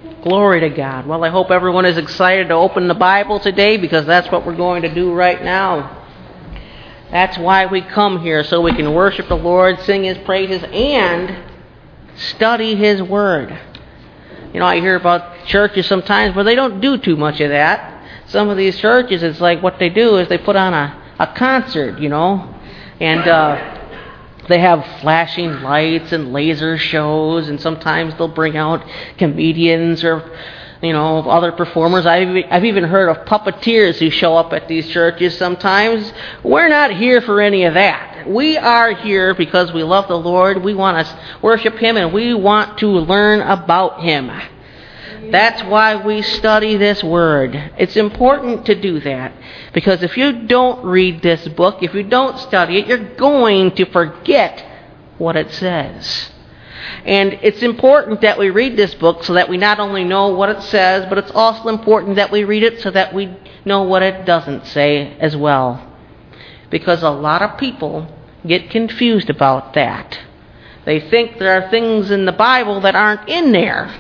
Glory to God. Well, I hope everyone is excited to open the Bible today, because that's what we're going to do right now. That's why we come here, so we can worship the Lord, sing His praises, and study His Word. You know, I hear about churches sometimes where they don't do too much of that. Some of these churches, it's like what they do is they put on a concert, you know, and they have flashing lights and laser shows, and sometimes they'll bring out comedians or, you know, other performers. I've even heard of puppeteers who show up at these churches sometimes. We're not here for any of that. We are here because we love the Lord. We want to worship Him, and we want to learn about Him. That's why we study this Word. It's important to do that, because if you don't read this book, if you don't study it, you're going to forget what it says. And it's important that we read this book so that we not only know what it says, but it's also important that we read it so that we know what it doesn't say as well. Because a lot of people get confused about that. They think there are things in the Bible that aren't in there.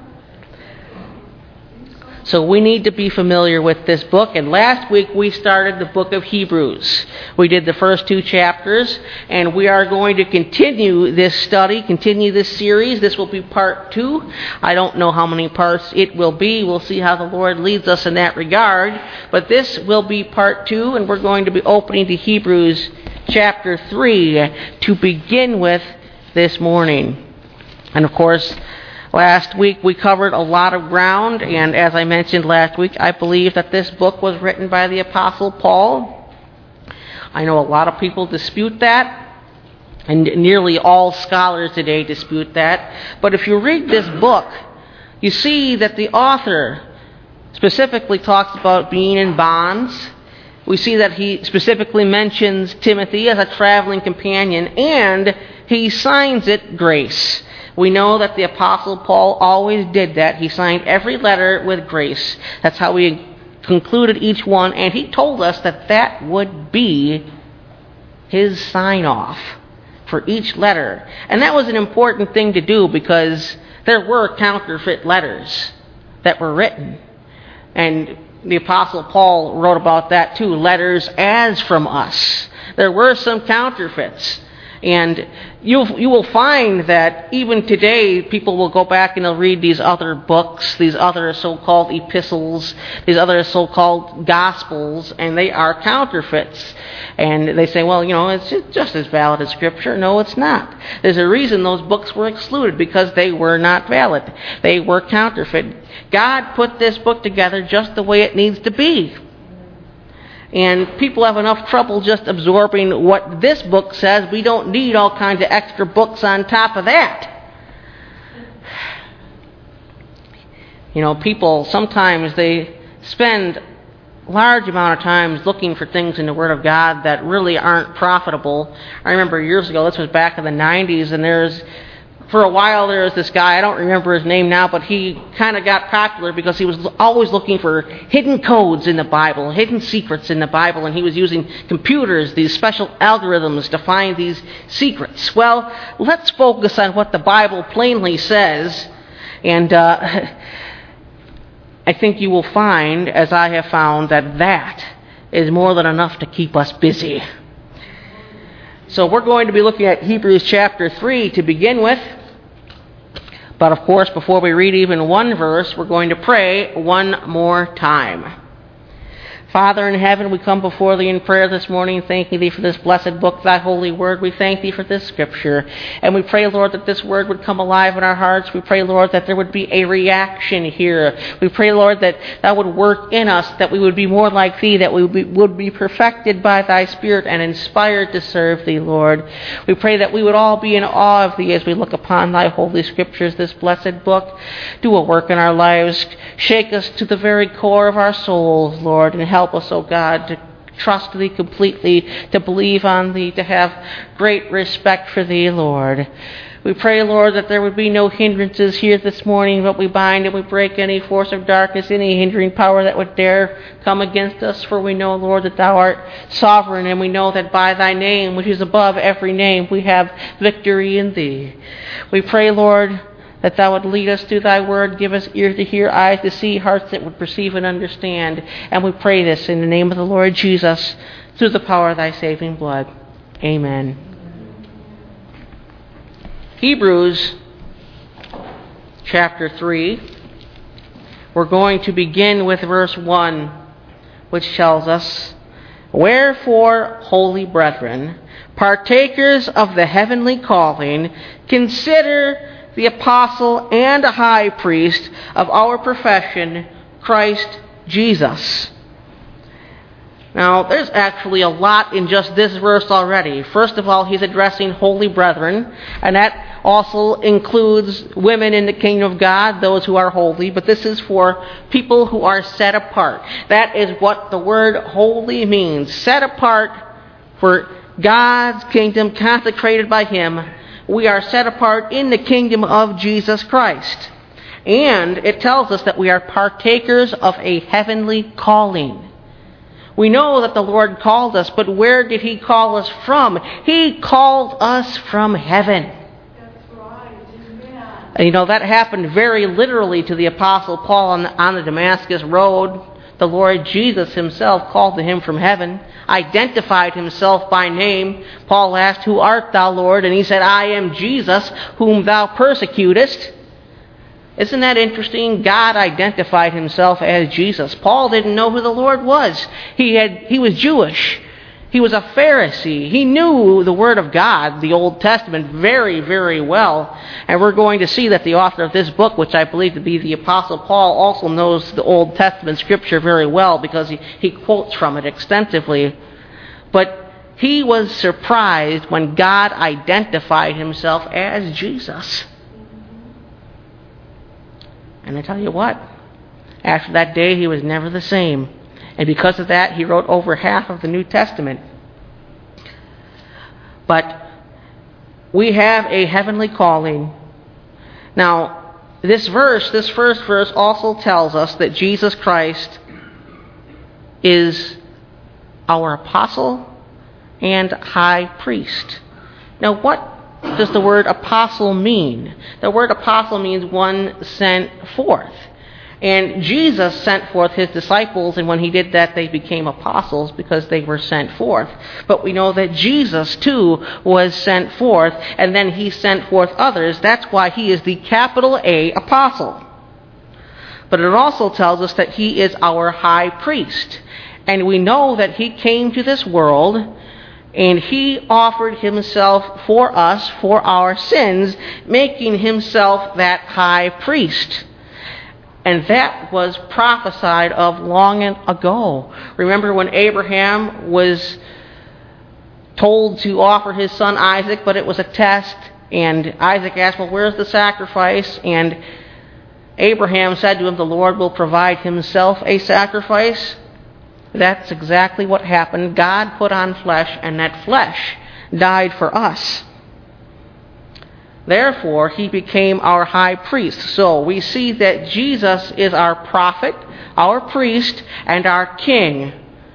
So we need to be familiar with this book. And last week we started the book of Hebrews. We did the first 2 chapters, and we are going to continue this study, continue this series. This will be part 2. I don't know how many parts it will be. We'll see how the Lord leads us in that regard. But this will be part 2, and we're going to be opening to Hebrews chapter 3 to begin with this morning. And of course, last week we covered a lot of ground, and as I mentioned last week, I believe that this book was written by the Apostle Paul. I know a lot of people dispute that, and nearly all scholars today dispute that. But if you read this book, you see that the author specifically talks about being in bonds. We see that he specifically mentions Timothy as a traveling companion, and he signs it grace. We know that the Apostle Paul always did that. He signed every letter with grace. That's how he concluded each one, and he told us that that would be his sign-off for each letter. And that was an important thing to do, because there were counterfeit letters that were written. And the Apostle Paul wrote about that too, letters as from us. There were some counterfeits. And you will find that even today, people will go back and they'll read these other books, these other so-called epistles, these other so-called gospels, and they are counterfeits. And they say, well, you know, it's just as valid as Scripture. No, it's not. There's a reason those books were excluded, because they were not valid. They were counterfeit. God put this book together just the way it needs to be. And people have enough trouble just absorbing what this book says. We don't need all kinds of extra books on top of that. You know, people sometimes they spend large amount of times looking for things in the Word of God that really aren't profitable. I remember years ago, this was back in the 90s, and for a while there was this guy, I don't remember his name now, but he kind of got popular because he was always looking for hidden codes in the Bible, hidden secrets in the Bible, and he was using computers, these special algorithms to find these secrets. Well, let's focus on what the Bible plainly says, and I think you will find, as I have found, that is more than enough to keep us busy. So we're going to be looking at Hebrews chapter 3 to begin with. But of course, before we read even one verse, we're going to pray one more time. Father in heaven, we come before Thee in prayer this morning, thanking Thee for this blessed book, Thy holy word. We thank Thee for this Scripture. And we pray, Lord, that this word would come alive in our hearts. We pray, Lord, that there would be a reaction here. We pray, Lord, that Thou would work in us, that we would be more like Thee, that we would be perfected by Thy Spirit and inspired to serve Thee, Lord. We pray that we would all be in awe of Thee as we look upon Thy holy Scriptures, this blessed book. Do a work in our lives. Shake us to the very core of our souls, Lord, and help us, O God, to trust Thee completely, to believe on Thee, to have great respect for Thee, Lord. We pray, Lord, that there would be no hindrances here this morning, but we bind and we break any force of darkness, any hindering power that would dare come against us, for we know, Lord, that Thou art sovereign, and we know that by Thy name, which is above every name, we have victory in Thee. We pray, Lord, that thou would lead us through thy word, give us ears to hear, eyes to see, hearts that would perceive and understand. And we pray this in the name of the Lord Jesus, through the power of thy saving blood. Amen. Hebrews chapter 3. We're going to begin with verse 1, which tells us, Wherefore, holy brethren, partakers of the heavenly calling, consider the apostle and a high priest of our profession, Christ Jesus. Now, there's actually a lot in just this verse already. First of all, he's addressing holy brethren, and that also includes women in the kingdom of God, those who are holy, but this is for people who are set apart. That is what the word holy means, set apart for God's kingdom, consecrated by Him. We are set apart in the kingdom of Jesus Christ. And it tells us that we are partakers of a heavenly calling. We know that the Lord called us, but where did He call us from? He called us from heaven. That's right. Amen. And that happened very literally to the Apostle Paul on the Damascus Road. The Lord Jesus Himself called to him from heaven, identified Himself by name. Paul asked, Who art thou, Lord? And he said, I am Jesus, whom thou persecutest. Isn't that interesting? God identified Himself as Jesus. Paul didn't know who the Lord was. He was Jewish. He was a Pharisee. He knew the Word of God, the Old Testament, very, very well. And we're going to see that the author of this book, which I believe to be the Apostle Paul, also knows the Old Testament Scripture very well because he quotes from it extensively. But he was surprised when God identified Himself as Jesus. And I tell you what, after that day he was never the same. And because of that, he wrote over half of the New Testament. But we have a heavenly calling. Now, this first verse also tells us that Jesus Christ is our apostle and high priest. Now, what does the word apostle mean? The word apostle means one sent forth. And Jesus sent forth His disciples, and when He did that, they became apostles because they were sent forth. But we know that Jesus, too, was sent forth, and then He sent forth others. That's why He is the capital A apostle. But it also tells us that He is our high priest. And we know that He came to this world, and He offered Himself for us, for our sins, making Himself that high priest. And that was prophesied of long ago. Remember when Abraham was told to offer his son Isaac, but it was a test, and Isaac asked, well, where's the sacrifice? And Abraham said to him, the Lord will provide Himself a sacrifice. That's exactly what happened. God put on flesh, and that flesh died for us. Therefore, He became our high priest. So we see that Jesus is our prophet, our priest, and our king,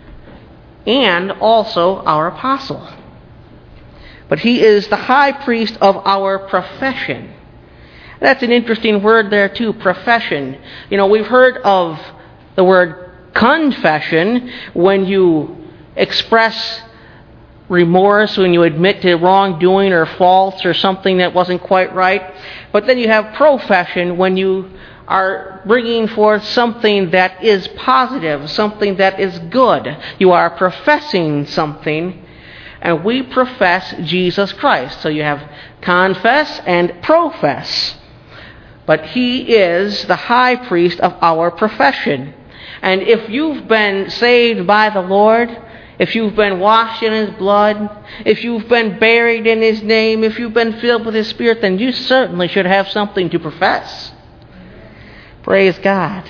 and also our apostle. But He is the high priest of our profession. That's an interesting word there too, profession. We've heard of the word confession when you express remorse, when you admit to wrongdoing or faults or something that wasn't quite right. But then you have profession when you are bringing forth something that is positive, something that is good. You are professing something, and we profess Jesus Christ. So you have confess and profess. But He is the high priest of our profession. And if you've been saved by the Lord, if you've been washed in His blood, if you've been buried in His name, if you've been filled with His Spirit, then you certainly should have something to profess. Praise God.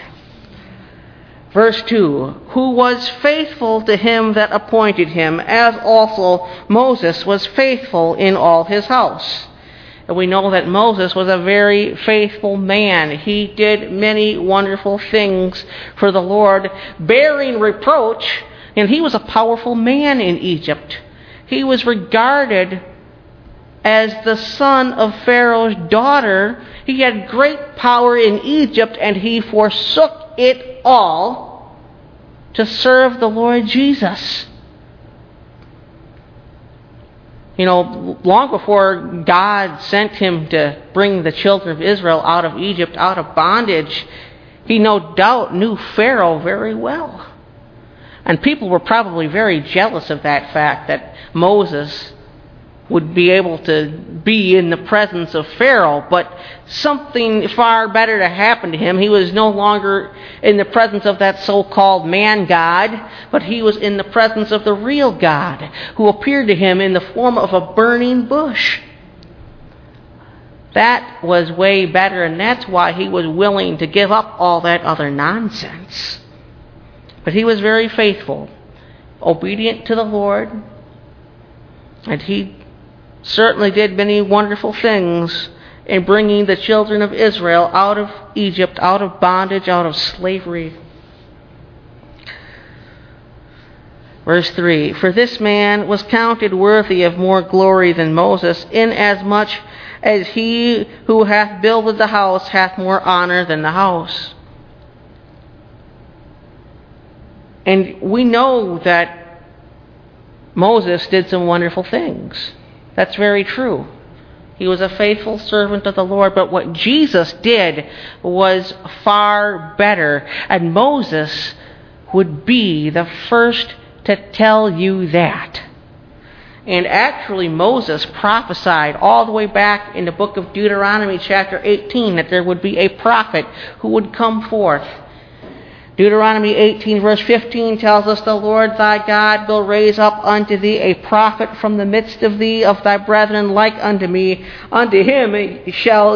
Verse 2, Who was faithful to Him that appointed him, as also Moses was faithful in all his house. And we know that Moses was a very faithful man. He did many wonderful things for the Lord, bearing reproach. And he was a powerful man in Egypt. He was regarded as the son of Pharaoh's daughter. He had great power in Egypt, and he forsook it all to serve the Lord Jesus. You know, long before God sent him to bring the children of Israel out of Egypt, out of bondage, he no doubt knew Pharaoh very well. And people were probably very jealous of that fact that Moses would be able to be in the presence of Pharaoh, but something far better to happen to him. He was no longer in the presence of that so-called man God, but he was in the presence of the real God, who appeared to him in the form of a burning bush. That was way better, and that's why he was willing to give up all that other nonsense. But he was very faithful, obedient to the Lord, and he certainly did many wonderful things in bringing the children of Israel out of Egypt, out of bondage, out of slavery. Verse 3, "For this man was counted worthy of more glory than Moses, inasmuch as he who hath builded the house hath more honor than the house." And we know that Moses did some wonderful things. That's very true. He was a faithful servant of the Lord, but what Jesus did was far better. And Moses would be the first to tell you that. And actually, Moses prophesied all the way back in the book of Deuteronomy chapter 18 that there would be a prophet who would come forth. Deuteronomy 18 verse 15 tells us, "The Lord thy God will raise up unto thee a prophet from the midst of thee, of thy brethren, like unto me. Unto him ye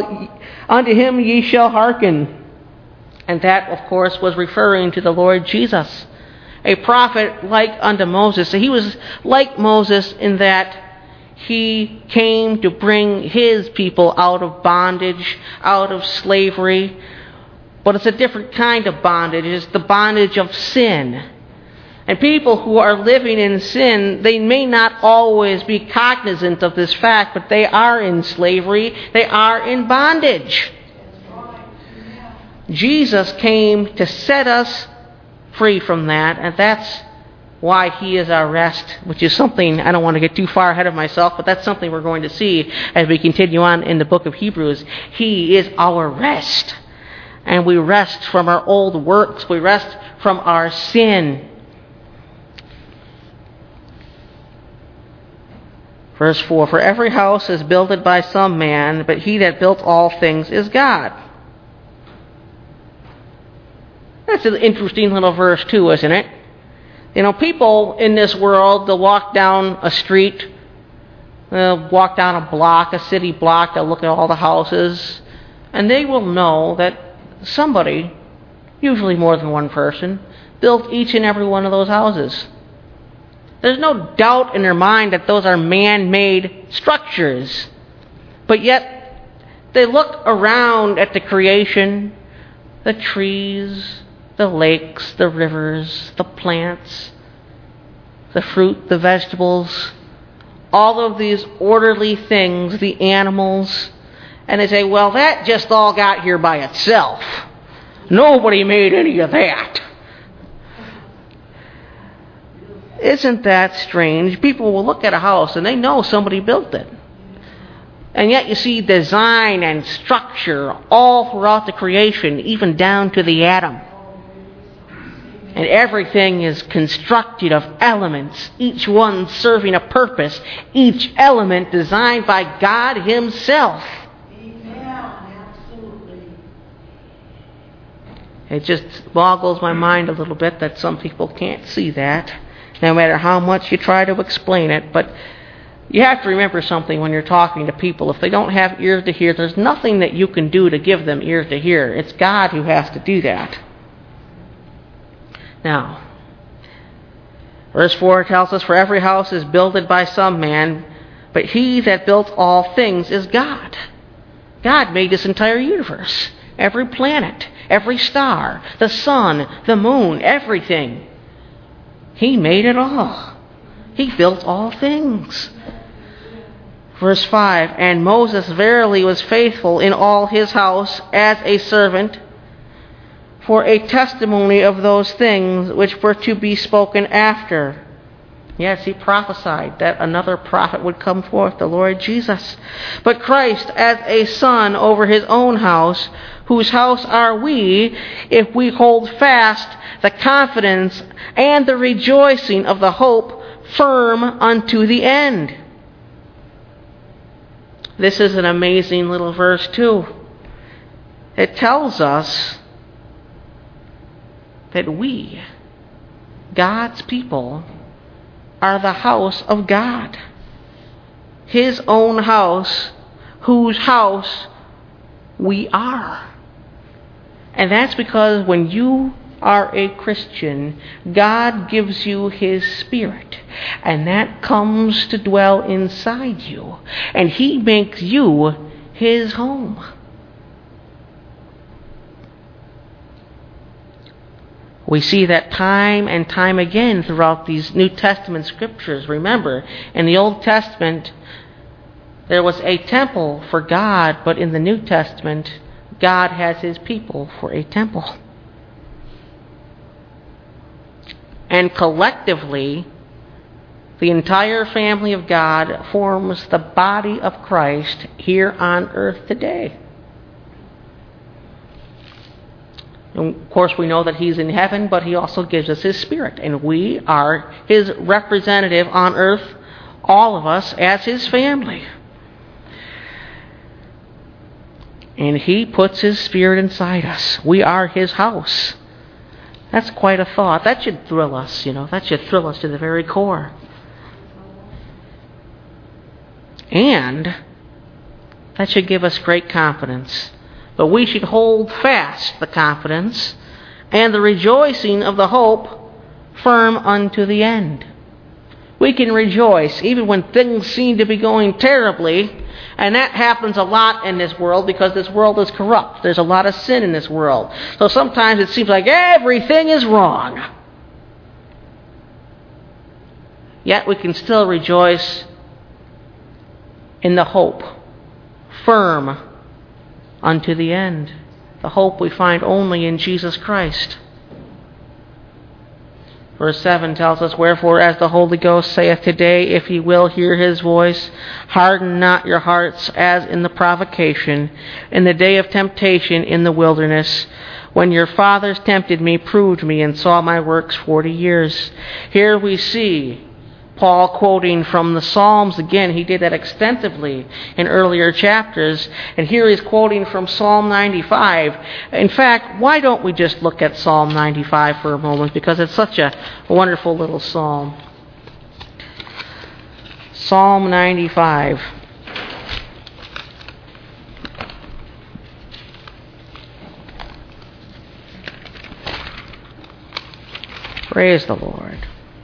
shall hearken." And that, of course, was referring to the Lord Jesus. A prophet like unto Moses. So he was like Moses in that he came to bring his people out of bondage, out of slavery. But it's a different kind of bondage. It's the bondage of sin. And people who are living in sin, they may not always be cognizant of this fact, but they are in slavery. They are in bondage. Jesus came to set us free from that, and that's why he is our rest, which is something, I don't want to get too far ahead of myself, but that's something we're going to see as we continue on in the book of Hebrews. He is our rest. And we rest from our old works. We rest from our sin. Verse 4, "For every house is builded by some man, but he that built all things is God." That's an interesting little verse too, isn't it? You know, people in this world, they'll walk down a street, they'll walk down a block, a city block, they'll look at all the houses, and they will know that somebody, usually more than one person, built each and every one of those houses. There's no doubt in their mind that those are man-made structures. But yet, they look around at the creation, the trees, the lakes, the rivers, the plants, the fruit, the vegetables, all of these orderly things, the animals, and they say, well, that just all got here by itself. Nobody made any of that. Isn't that strange? People will look at a house and they know somebody built it. And yet you see design and structure all throughout the creation, even down to the atom. And everything is constructed of elements, each one serving a purpose, each element designed by God himself. It just boggles my mind a little bit that some people can't see that, no matter how much you try to explain it. But you have to remember something when you're talking to people. If they don't have ears to hear, there's nothing that you can do to give them ears to hear. It's God who has to do that. Now, verse 4 tells us, "For every house is builded by some man, but he that built all things is God." God made this entire universe. Every planet, every star, the sun, the moon, everything. He made it all. He built all things. Verse 5, and Moses verily was faithful in all his house as a servant for a testimony of those things which were to be spoken after. Yes, he prophesied that another prophet would come forth, the Lord Jesus. But Christ as a son over his own house, whose house are we, if we hold fast the confidence and the rejoicing of the hope firm unto the end. This is an amazing little verse too. It tells us that we, God's people, are the house of God. His own house, whose house we are. And that's because when you are a Christian, God gives you His Spirit. And that comes to dwell inside you. And He makes you His home. We see that time and time again throughout these New Testament scriptures. Remember, in the Old Testament, there was a temple for God, but in the New Testament, God has His people for a temple. And collectively, the entire family of God forms the body of Christ here on earth today. And of course, we know that He's in heaven, but He also gives us His Spirit. And we are His representative on earth, all of us, as His family. And He puts His Spirit inside us. We are His house. That's quite a thought. That should thrill us, That should thrill us to the very core. And that should give us great confidence. But we should hold fast the confidence and the rejoicing of the hope firm unto the end. We can rejoice even when things seem to be going terribly, and that happens a lot in this world because this world is corrupt. There's a lot of sin in this world. So sometimes it seems like everything is wrong. Yet we can still rejoice in the hope firm unto the end. The hope we find only in Jesus Christ. Verse 7 tells us, wherefore, as the Holy Ghost saith today, if ye will hear His voice, harden not your hearts as in the provocation, in the day of temptation in the wilderness, when your fathers tempted me, proved me, and saw my works 40 years. Here we see Paul quoting from the Psalms again. He did that extensively in earlier chapters. And here he's quoting from Psalm 95. In fact, why don't we just look at Psalm 95 for a moment? Because it's such a wonderful little psalm. Psalm 95. Praise the Lord.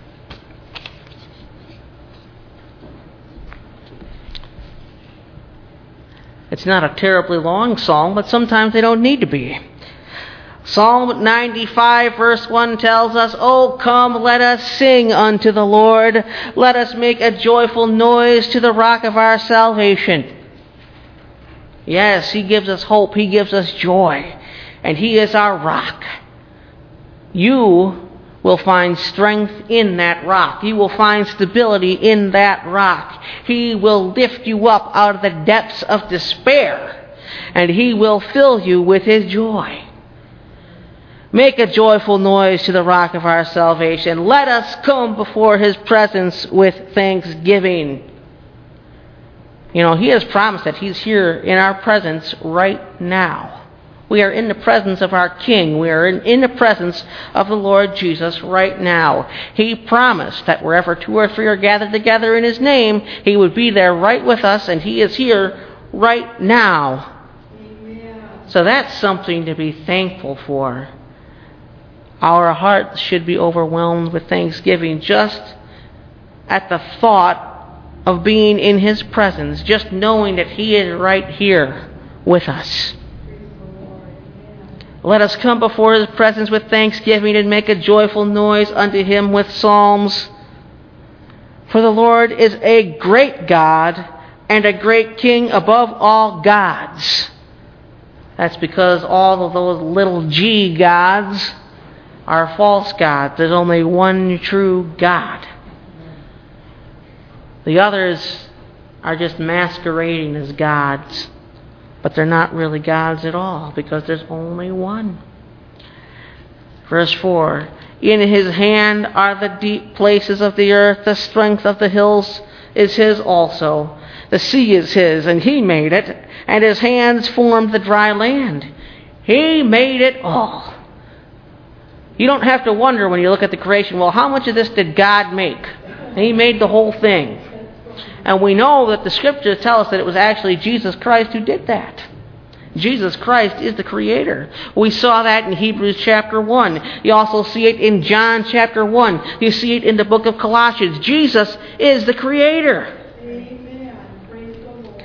It's not a terribly long psalm, but sometimes they don't need to be. Psalm 95 verse 1 tells us, O come, let us sing unto the Lord. Let us make a joyful noise to the rock of our salvation. Yes, He gives us hope. He gives us joy. And He is our rock. You will find strength in that rock. You will find stability in that rock. He will lift you up out of the depths of despair, and He will fill you with His joy. Make a joyful noise to the rock of our salvation. Let us come before His presence with thanksgiving. He has promised that He's here in our presence right now. We are in the presence of our King. We are in the presence of the Lord Jesus right now. He promised that wherever 2 or 3 are gathered together in His name, He would be there right with us, and He is here right now. Amen. So that's something to be thankful for. Our hearts should be overwhelmed with thanksgiving just at the thought of being in His presence, just knowing that He is right here with us. Let us come before His presence with thanksgiving and make a joyful noise unto Him with psalms. For the Lord is a great God and a great king above all gods. That's because all of those little g gods are false gods. There's only one true God. The others are just masquerading as gods, but they're not really gods at all because there's only one. Verse 4, in his hand are the deep places of the earth, the strength of the hills is his also. The sea is his, and he made it, and his hands formed the dry land. He made it all. You don't have to wonder when you look at the creation, well, how much of this did God make? He made the whole thing. And we know that the Scriptures tell us that it was actually Jesus Christ who did that. Jesus Christ is the Creator. We saw that in Hebrews chapter 1. You also see it in John chapter 1. You see it in the book of Colossians. Jesus is the Creator. Amen. Praise the Lord.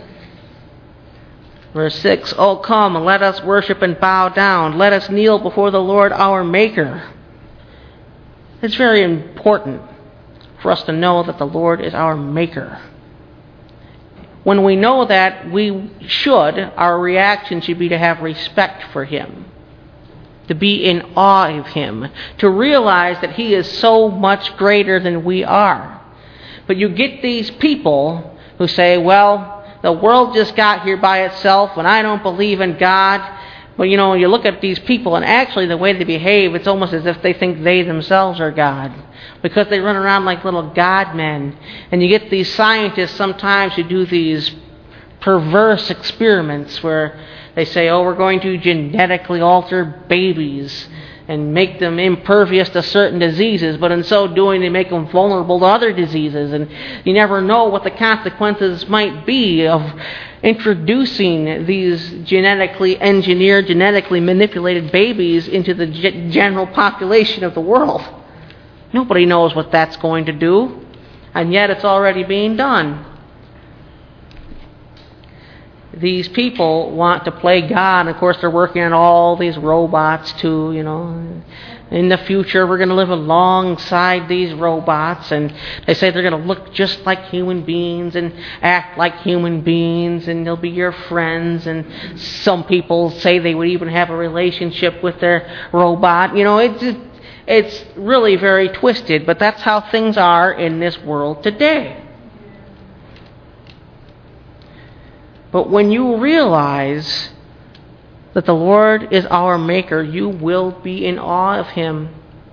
Verse 6, oh come, let us worship and bow down. Let us kneel before the Lord our Maker. It's very important for us to know that the Lord is our Maker. When we know that, our reaction should be to have respect for Him, to be in awe of Him, to realize that He is so much greater than we are. But you get these people who say, well, the world just got here by itself and I don't believe in God. But you look at these people and actually the way they behave, it's almost as if they think they themselves are God. Because they run around like little God men. And you get these scientists sometimes who do these perverse experiments where they say, oh, we're going to genetically alter babies and make them impervious to certain diseases, but in so doing they make them vulnerable to other diseases. And you never know what the consequences might be of introducing these genetically engineered, genetically manipulated babies into the general population of the world. Nobody knows what that's going to do, and yet it's already being done. These people want to play God, and of course they're working on all these robots too, In the future we're going to live alongside these robots, and they say they're going to look just like human beings and act like human beings, and they'll be your friends, and some people say they would even have a relationship with their robot. It's really very twisted, but that's how things are in this world today. But when you realize that the Lord is our Maker, you will be in awe of Him.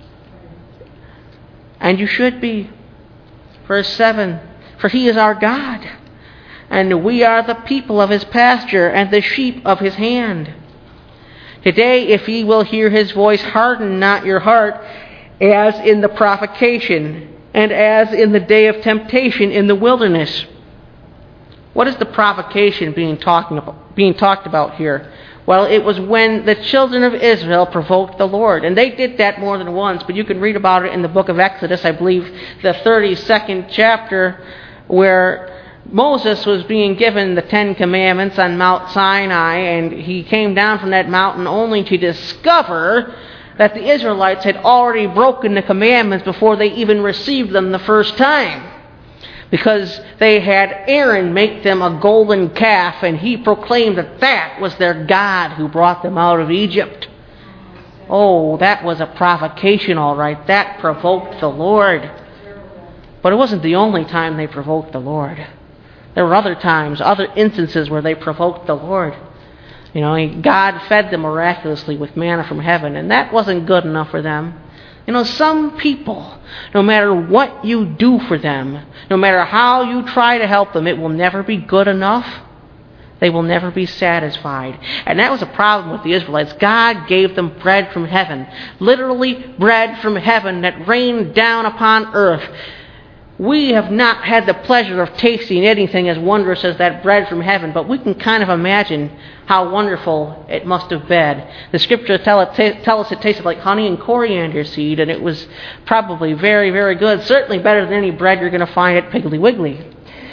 And you should be. Verse 7, for He is our God, and we are the people of His pasture and the sheep of His hand. Today, if ye will hear His voice, harden not your heart, as in the provocation, and as in the day of temptation in the wilderness. What is the provocation being talked about here? Well, it was when the children of Israel provoked the Lord. And they did that more than once, but you can read about it in the book of Exodus, I believe, the 32nd chapter, where Moses was being given the 10 Commandments on Mount Sinai, and he came down from that mountain only to discover that the Israelites had already broken the commandments before they even received them the first time. Because they had Aaron make them a golden calf, and he proclaimed that that was their God who brought them out of Egypt. Oh, that was a provocation, all right. That provoked the Lord. But it wasn't the only time they provoked the Lord. There were other times, other instances where they provoked the Lord. God fed them miraculously with manna from heaven, and that wasn't good enough for them. Some people, no matter what you do for them, no matter how you try to help them, it will never be good enough. They will never be satisfied. And that was a problem with the Israelites. God gave them bread from heaven, literally bread from heaven that rained down upon earth. We have not had the pleasure of tasting anything as wondrous as that bread from heaven, but we can kind of imagine how wonderful it must have been. The Scriptures tell us it tasted like honey and coriander seed, and it was probably very, very good. Certainly better than any bread you're going to find at Piggly Wiggly.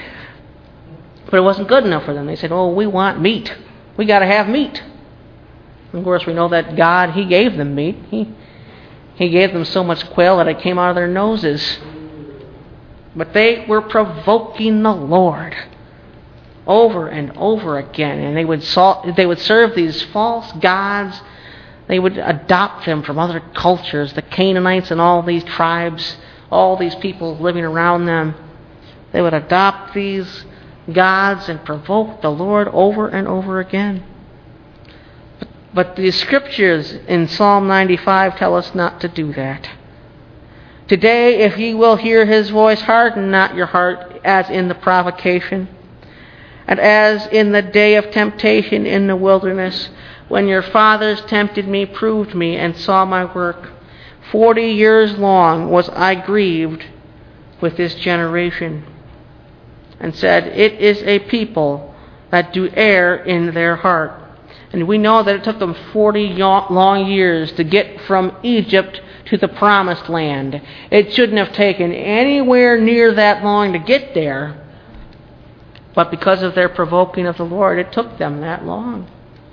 But it wasn't good enough for them. They said, oh, we want meat. We got to have meat. And of course, we know that God, He gave them meat. He gave them so much quail that it came out of their noses. But they were provoking the Lord. over and over again. And they would serve these false gods. They would adopt them from other cultures, the Canaanites and all these tribes, all these people living around them. They would adopt these gods and provoke the Lord over and over again. But the scriptures in Psalm 95 tell us not to do that. Today, if ye will hear his voice, harden not your heart as in the provocation, and as in the day of temptation in the wilderness, when your fathers tempted me, proved me, and saw my work. 40 years long was I grieved with this generation, and said, it is a people that do err in their heart. And we know that it took them 40 long years to get from Egypt to the promised land. It shouldn't have taken anywhere near that long to get there. But because of their provoking of the Lord, it took them that long.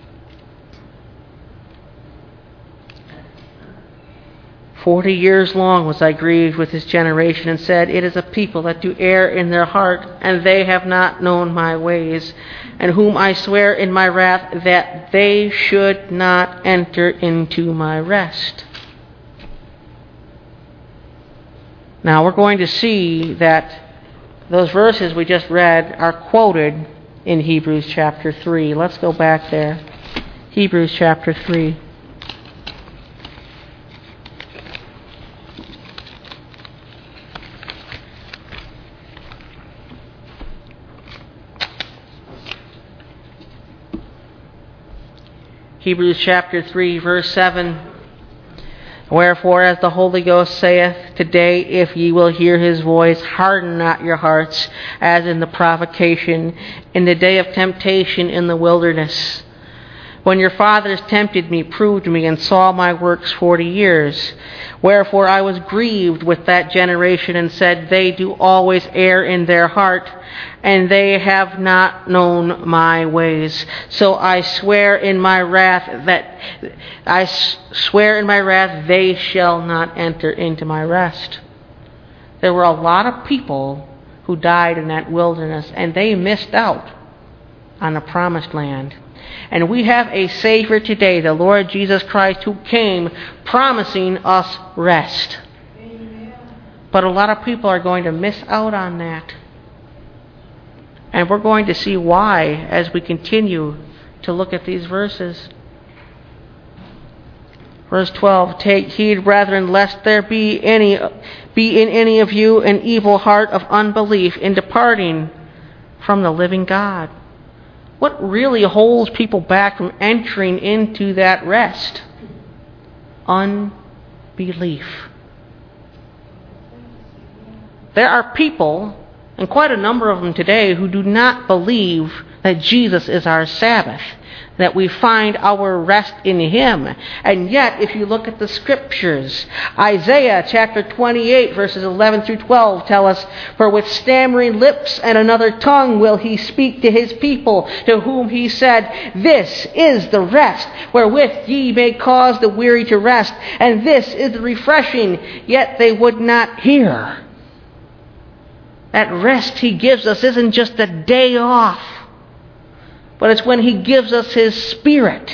"40 years long was I grieved with this generation, and said, it is a people that do err in their heart, and they have not known my ways, and whom I swear in my wrath that they should not enter into my rest." Now we're going to see that those verses we just read are quoted in Hebrews chapter 3. Let's go back there. Hebrews chapter 3. Hebrews chapter 3, verse 7. "Wherefore, as the Holy Ghost saith, today, if ye will hear his voice, harden not your hearts, as in the provocation, in the day of temptation in the wilderness. When your fathers tempted me, proved me, and saw my works 40 years. Wherefore I was grieved with that generation, and said, they do always err in their heart, and they have not known my ways. So I swear in my wrath they shall not enter into my rest." There were a lot of people who died in that wilderness, and they missed out on the promised land. And we have a Savior today, the Lord Jesus Christ, who came promising us rest. Amen. But a lot of people are going to miss out on that. And we're going to see why as we continue to look at these verses. Verse 12, "Take heed, brethren, lest there be in any of you an evil heart of unbelief in departing from the living God." What really holds people back from entering into that rest? Unbelief. There are people, and quite a number of them today, who do not believe that Jesus is our Sabbath, that we find our rest in him. And yet, if you look at the scriptures, Isaiah chapter 28 verses 11 through 12 tell us, "For with stammering lips and another tongue will he speak to his people, to whom he said, this is the rest wherewith ye may cause the weary to rest, and this is the refreshing, yet they would not hear." That rest he gives us isn't just a day off, but it's when he gives us his Spirit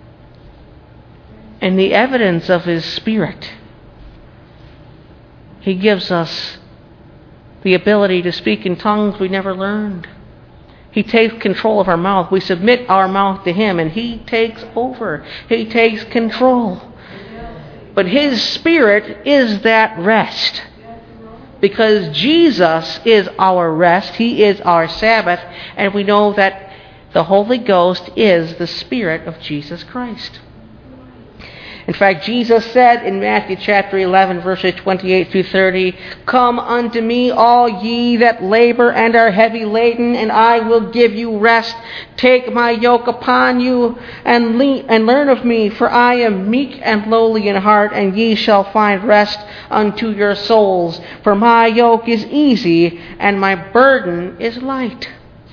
and the evidence of his Spirit. He gives us the ability to speak in tongues we never learned. He takes control of our mouth. We submit our mouth to him, and he takes over. He takes control. But his Spirit is that rest. Because Jesus is our rest. He is our Sabbath. And we know that the Holy Ghost is the Spirit of Jesus Christ. In fact, Jesus said in Matthew chapter 11, verses 28 through 30, "Come unto me, all ye that labor and are heavy laden, and I will give you rest. Take my yoke upon you, and learn of me, for I am meek and lowly in heart, and ye shall find rest unto your souls. For my yoke is easy, and my burden is light."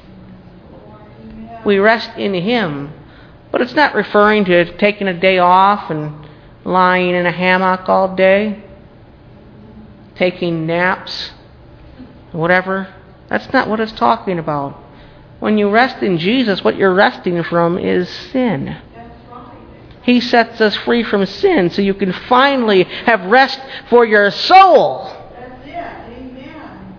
We rest in him. But it's not referring to taking a day off and lying in a hammock all day, taking naps, whatever. That's not what it's talking about. When you rest in Jesus, what you're resting from is sin. That's right. He sets us free from sin so you can finally have rest for your soul. That's it. Amen.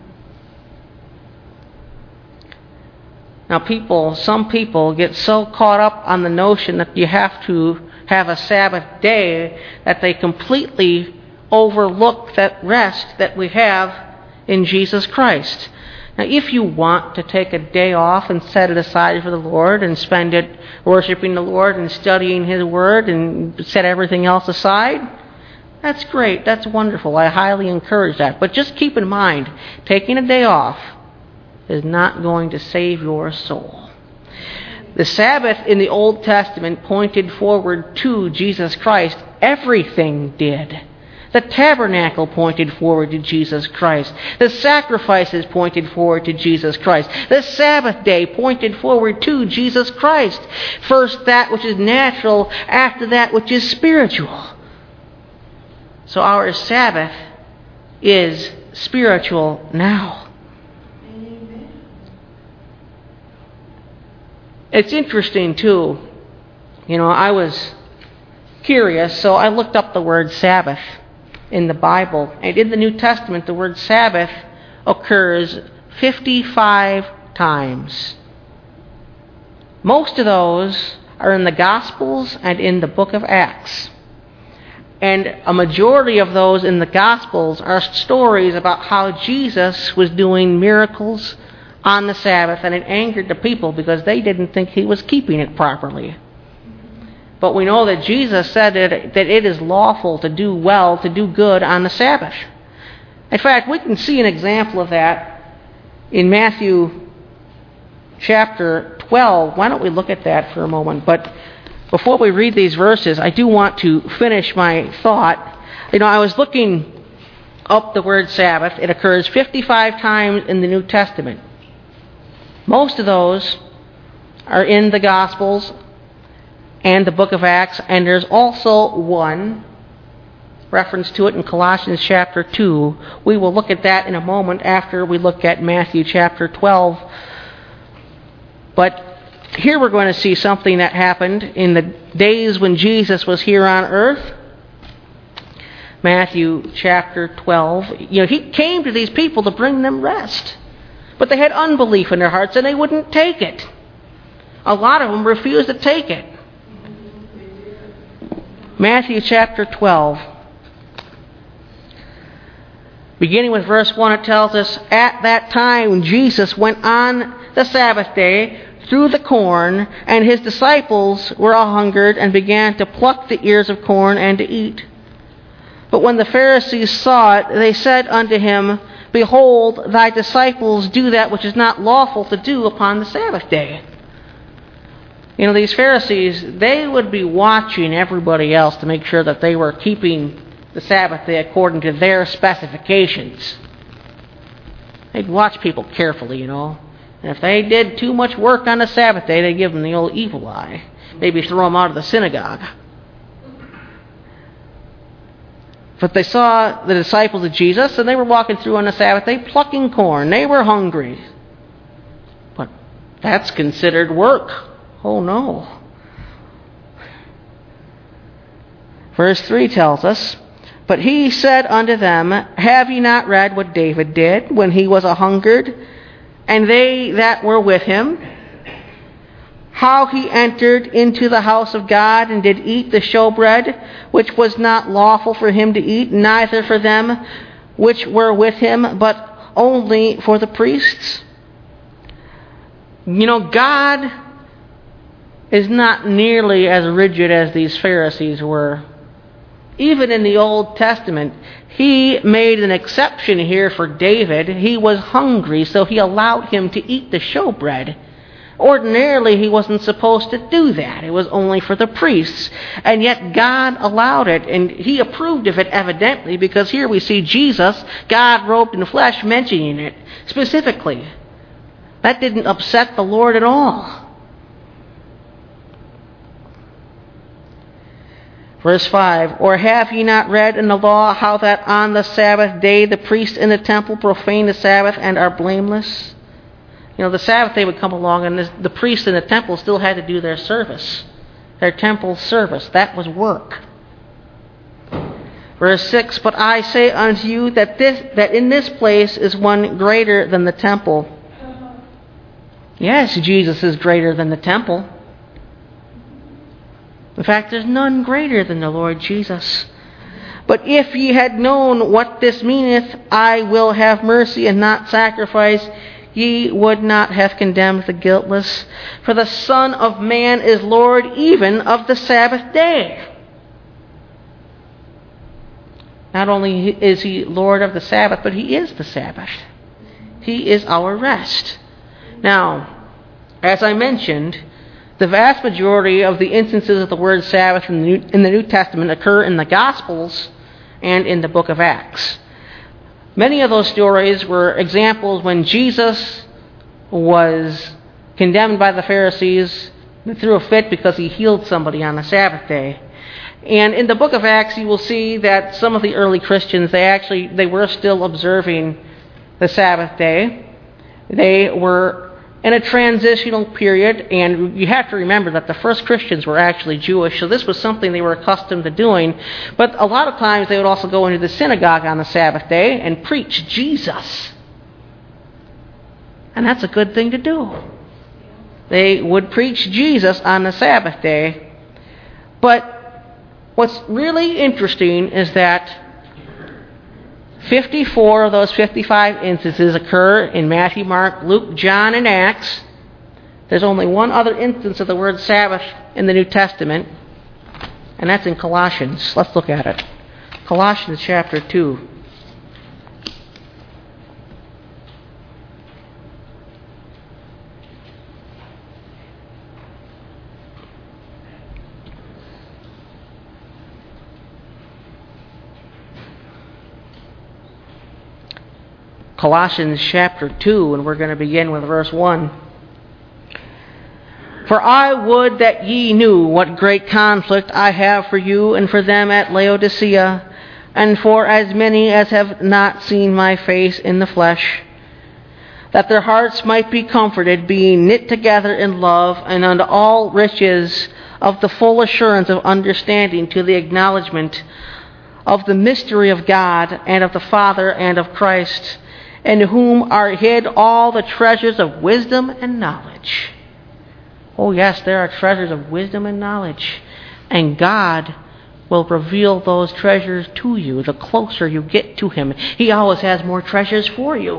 Now some people get so caught up on the notion that you have to have a Sabbath day that they completely overlook that rest that we have in Jesus Christ. Now, if you want to take a day off and set it aside for the Lord and spend it worshiping the Lord and studying His Word and set everything else aside, that's great. That's wonderful. I highly encourage that. But just keep in mind, taking a day off is not going to save your soul. The Sabbath in the Old Testament pointed forward to Jesus Christ. Everything did. The tabernacle pointed forward to Jesus Christ. The sacrifices pointed forward to Jesus Christ. The Sabbath day pointed forward to Jesus Christ. First that which is natural, after that which is spiritual. So our Sabbath is spiritual now. Amen. It's interesting too. I was curious, so I looked up the word Sabbath in the Bible. And in the New Testament, the word Sabbath occurs 55 times. Most of those are in the Gospels and in the book of Acts. And a majority of those in the Gospels are stories about how Jesus was doing miracles on the Sabbath, and it angered the people because they didn't think He was keeping it properly. But we know that Jesus said that it is lawful to do well, to do good on the Sabbath. In fact, we can see an example of that in Matthew chapter 12. Why don't we look at that for a moment? But before we read these verses, I do want to finish my thought. I was looking up the word Sabbath. It occurs 55 times in the New Testament. Most of those are in the Gospels and the book of Acts, and there's also one reference to it in Colossians chapter 2. We will look at that in a moment after we look at Matthew chapter 12. But here we're going to see something that happened in the days when Jesus was here on earth. Matthew chapter 12. He came to these people to bring them rest. But they had unbelief in their hearts and they wouldn't take it. A lot of them refused to take it. Matthew chapter 12. Beginning with verse 1, it tells us, "At that time Jesus went on the Sabbath day through the corn, and His disciples were a-hungered and began to pluck the ears of corn and to eat. But when the Pharisees saw it, they said unto Him, Behold, thy disciples do that which is not lawful to do upon the Sabbath day." These Pharisees, they would be watching everybody else to make sure that they were keeping the Sabbath day according to their specifications. They'd watch people carefully, And if they did too much work on the Sabbath day, they'd give them the old evil eye. Maybe throw them out of the synagogue. But they saw the disciples of Jesus, and they were walking through on the Sabbath day plucking corn. They were hungry. But that's considered work. Oh no. Verse 3 tells us, "But He said unto them, Have ye not read what David did when he was a-hungered, and they that were with him, how he entered into the house of God and did eat the showbread, which was not lawful for him to eat, neither for them which were with him, but only for the priests?" God is not nearly as rigid as these Pharisees were. Even in the Old Testament, He made an exception here for David. He was hungry, so He allowed him to eat the showbread. Ordinarily, he wasn't supposed to do that. It was only for the priests. And yet God allowed it, and He approved of it evidently, because here we see Jesus, God robed in flesh, mentioning it specifically. That didn't upset the Lord at all. Verse 5, "Or have ye not read in the law how that on the Sabbath day the priests in the temple profane the Sabbath and are blameless? the Sabbath day would come along, and the priests in the temple still had to do their service, their temple service. That was work. Verse 6, but I say unto you that in this place is one greater than the temple. Yes, Jesus is greater than the temple. In fact, there's none greater than the Lord Jesus. But if ye had known what this meaneth, I will have mercy and not sacrifice, ye would not have condemned the guiltless. For the Son of Man is Lord even of the Sabbath day. Not only is he Lord of the Sabbath, but he is the Sabbath. He is our rest. Now, as I mentioned, the vast majority of the instances of the word Sabbath in the New Testament occur in the Gospels and in the book of Acts. Many of those stories were examples when Jesus was condemned by the Pharisees. They threw a fit because he healed somebody on the Sabbath day. And in the book of Acts, you will see that some of the early Christians, they were still observing the Sabbath day. They were in a transitional period, and you have to remember that the first Christians were actually Jewish, so this was something they were accustomed to doing. But a lot of times they would also go into the synagogue on the Sabbath day and preach Jesus. And that's a good thing to do. They would preach Jesus on the Sabbath day. But what's really interesting is that 54 of those 55 instances occur in Matthew, Mark, Luke, John, and Acts. There's only one other instance of the word Sabbath in the New Testament, and that's in Colossians. Let's look at it. Colossians chapter 2. Colossians chapter 2, and we're going to begin with verse 1. For I would that ye knew what great conflict I have for you and for them at Laodicea, and for as many as have not seen my face in the flesh, that their hearts might be comforted, being knit together in love, and unto all riches of the full assurance of understanding, to the acknowledgement of the mystery of God, and of the Father, and of Christ, in whom are hid all the treasures of wisdom and knowledge. Oh yes, there are treasures of wisdom and knowledge. And God will reveal those treasures to you the closer you get to Him. He always has more treasures for you.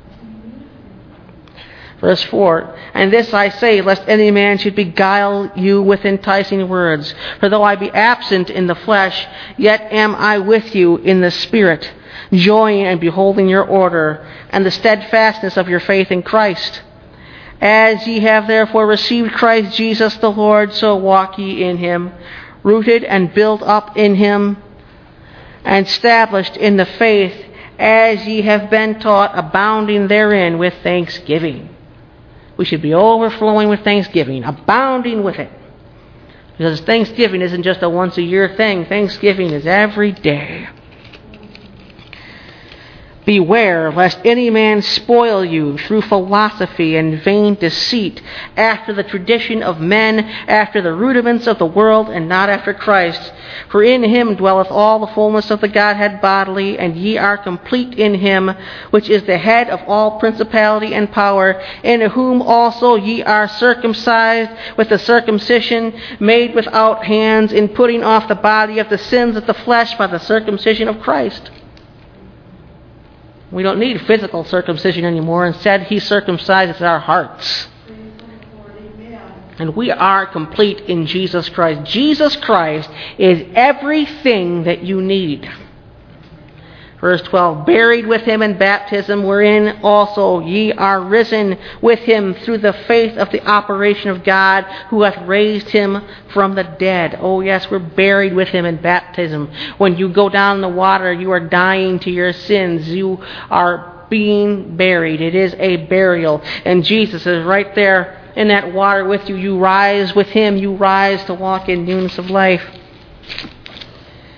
Verse 4, and this I say, lest any man should beguile you with enticing words. For though I be absent in the flesh, yet am I with you in the Spirit, joying and beholding your order, and the steadfastness of your faith in Christ. As ye have therefore received Christ Jesus the Lord, so walk ye in Him, rooted and built up in Him, and established in the faith, as ye have been taught, abounding therein with thanksgiving. We should be overflowing with thanksgiving, abounding with it. Because Thanksgiving isn't just a once-a-year thing. Thanksgiving is every day. Beware lest any man spoil you through philosophy and vain deceit, after the tradition of men, after the rudiments of the world, and not after Christ. For in Him dwelleth all the fullness of the Godhead bodily, and ye are complete in Him, which is the head of all principality and power, in whom also ye are circumcised with the circumcision made without hands, in putting off the body of the sins of the flesh by the circumcision of Christ. We don't need physical circumcision anymore. Instead, He circumcises our hearts. And we are complete in Jesus Christ. Jesus Christ is everything that you need. Verse 12, buried with Him in baptism, wherein also ye are risen with Him through the faith of the operation of God, who hath raised Him from the dead. Oh yes, we're buried with Him in baptism. When you go down in the water, you are dying to your sins. You are being buried. It is a burial. And Jesus is right there in that water with you. You rise with Him. You rise to walk in newness of life.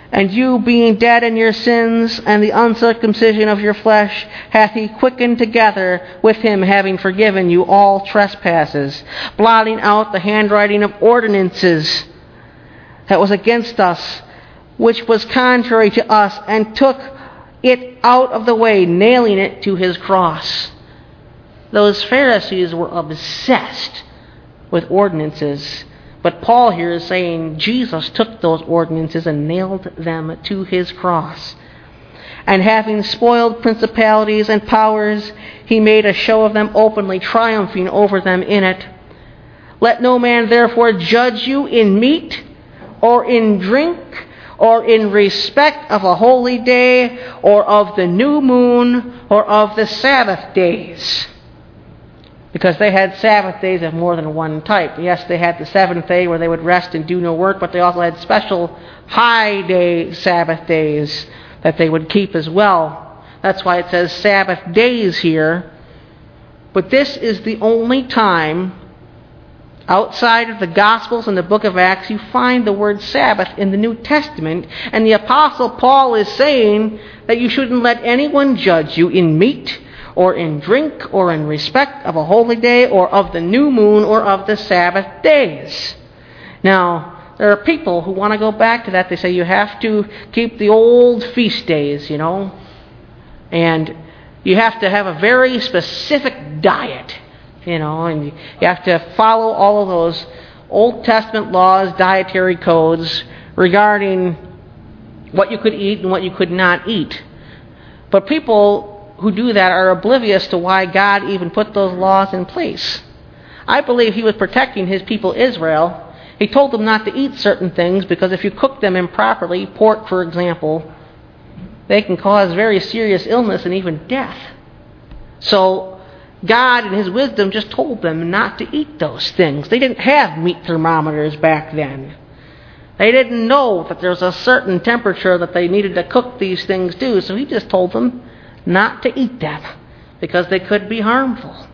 And you, being dead in your sins and the uncircumcision of your flesh, hath he quickened together with him, having forgiven you all trespasses, blotting out the handwriting of ordinances that was against us, which was contrary to us, and took it out of the way, nailing it to his cross. Those Pharisees were obsessed with ordinances. But Paul here is saying Jesus took those ordinances and nailed them to his cross. And having spoiled principalities and powers, he made a show of them openly, triumphing over them in it. Let no man therefore judge you in meat, or in drink, or in respect of a holy day, or of the new moon, or of the Sabbath days. Because they had Sabbath days of more than one type. Yes, they had the seventh day where they would rest and do no work, but they also had special high day Sabbath days that they would keep as well. That's why it says Sabbath days here. But this is the only time outside of the Gospels and the book of Acts you find the word Sabbath in the New Testament. And the Apostle Paul is saying that you shouldn't let anyone judge you in meat, or in drink, or in respect of a holy day, or of the new moon, or of the Sabbath days. Now, there are people who want to go back to that. They say you have to keep the old feast days, and you have to have a very specific diet, and you have to follow all of those Old Testament laws, dietary codes regarding what you could eat and what you could not eat. But people who do that are oblivious to why God even put those laws in place. I believe he was protecting his people Israel. He told them not to eat certain things because if you cook them improperly, pork for example, they can cause very serious illness and even death. So God in his wisdom just told them not to eat those things. They didn't have meat thermometers back then. They didn't know that there was a certain temperature that they needed to cook these things to, so he just told them not to eat them because they could be harmful.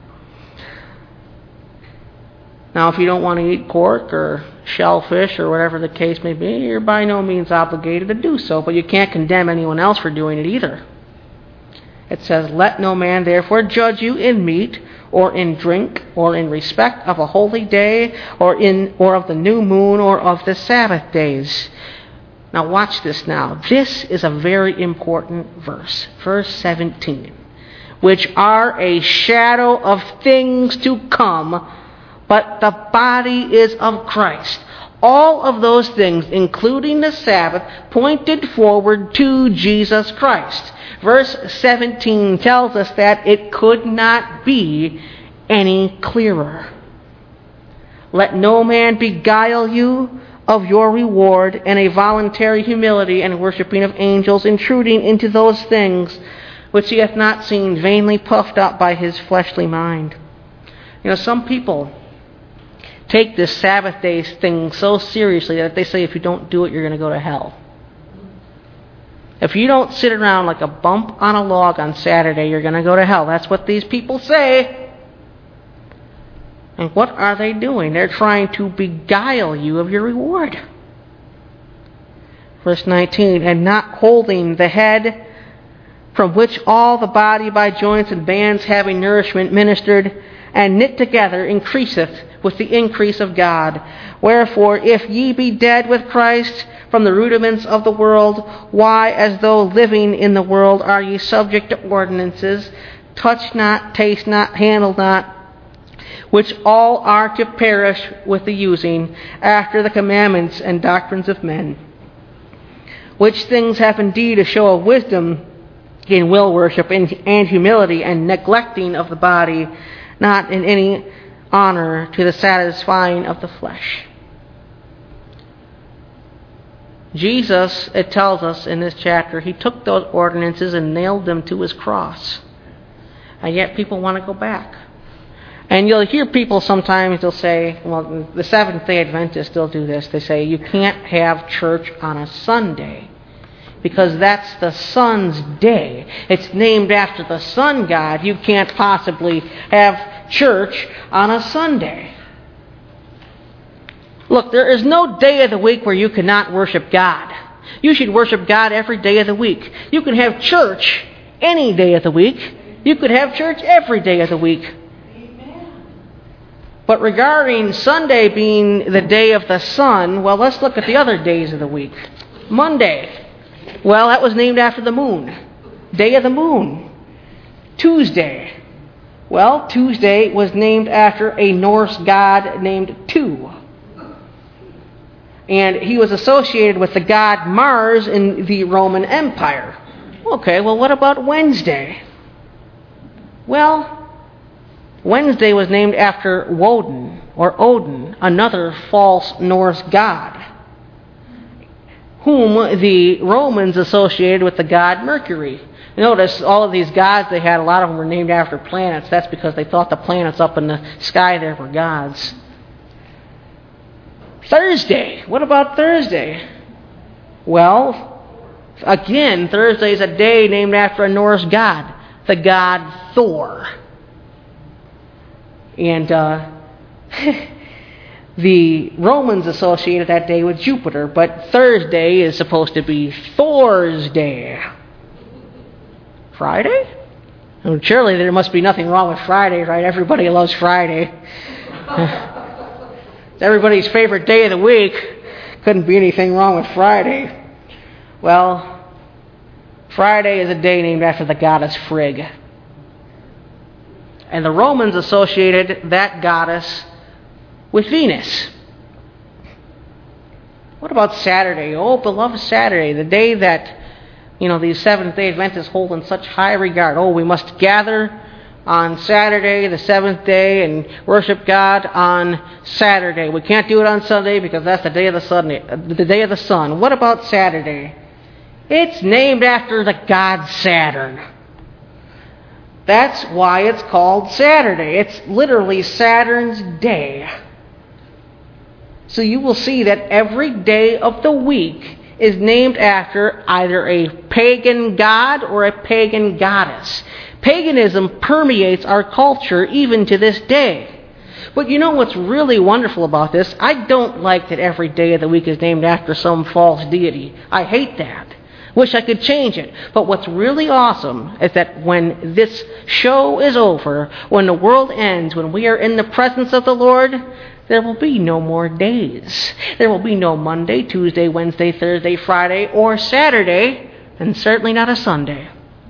Now, if you don't want to eat pork or shellfish or whatever the case may be, you're by no means obligated to do so, but you can't condemn anyone else for doing it either. It says, let no man therefore judge you in meat, or in drink, or in respect of a holy day, or of the new moon, or of the Sabbath days. Now watch this now. This is a very important verse. Verse 17. Which are a shadow of things to come, but the body is of Christ. All of those things, including the Sabbath, pointed forward to Jesus Christ. Verse 17 tells us that it could not be any clearer. Let no man beguile you of your reward, and a voluntary humility and worshipping of angels, intruding into those things which he hath not seen, vainly puffed up by his fleshly mind. Some people take this Sabbath day thing so seriously that they say if you don't do it, you're going to go to hell. If you don't sit around like a bump on a log on Saturday, you're going to go to hell. That's what these people say. And what are they doing? They're trying to beguile you of your reward. Verse 19, and not holding the head, from which all the body by joints and bands having nourishment ministered, and knit together increaseth with the increase of God. Wherefore, if ye be dead with Christ from the rudiments of the world, why, as though living in the world, are ye subject to ordinances, touch not, taste not, handle not, which all are to perish with the using, after the commandments and doctrines of men. Which things have indeed a show of wisdom in will worship and humility, and neglecting of the body, not in any honor to the satisfying of the flesh. Jesus, it tells us in this chapter, he took those ordinances and nailed them to his cross. And yet people want to go back. And you'll hear people sometimes, they'll say, well, the Seventh-day Adventists still do this. They say, you can't have church on a Sunday because that's the sun's day. It's named after the sun god. You can't possibly have church on a Sunday. Look, there is no day of the week where you cannot worship God. You should worship God every day of the week. You can have church any day of the week. You could have church every day of the week. Amen. But regarding Sunday being the day of the sun, well, let's look at the other days of the week. Monday. Well, that was named after the moon. Day of the moon. Tuesday. Well, Tuesday was named after a Norse god named Tu. And he was associated with the god Mars in the Roman Empire. Okay, well, what about Wednesday? Well, Wednesday was named after Woden, or Odin, another false Norse god, whom the Romans associated with the god Mercury. Notice all of these gods they had, a lot of them were named after planets. That's because they thought the planets up in the sky there were gods. Thursday. What about Thursday? Well, again, Thursday is a day named after a Norse god, the god Thor. And the Romans associated that day with Jupiter, but Thursday is supposed to be Thor's day. Friday? Well, surely there must be nothing wrong with Friday, right? Everybody loves Friday. It's everybody's favorite day of the week. Couldn't be anything wrong with Friday. Well, Friday is a day named after the goddess Frigg. And the Romans associated that goddess with Venus. What about Saturday? Oh, beloved Saturday, the day that these Seventh-day Adventists hold in such high regard. Oh, we must gather on Saturday, the seventh day, and worship God on Saturday. We can't do it on Sunday because that's the day of the sun. What about Saturday? It's named after the god Saturn. That's why it's called Saturday. It's literally Saturn's day. So you will see that every day of the week is named after either a pagan god or a pagan goddess. Paganism permeates our culture even to this day. But you know what's really wonderful about this? I don't like that every day of the week is named after some false deity. I hate that. Wish I could change it. But what's really awesome is that when this show is over, when the world ends, when we are in the presence of the Lord, there will be no more days. There will be no Monday, Tuesday, Wednesday, Thursday, Friday, or Saturday, and certainly not a Sunday.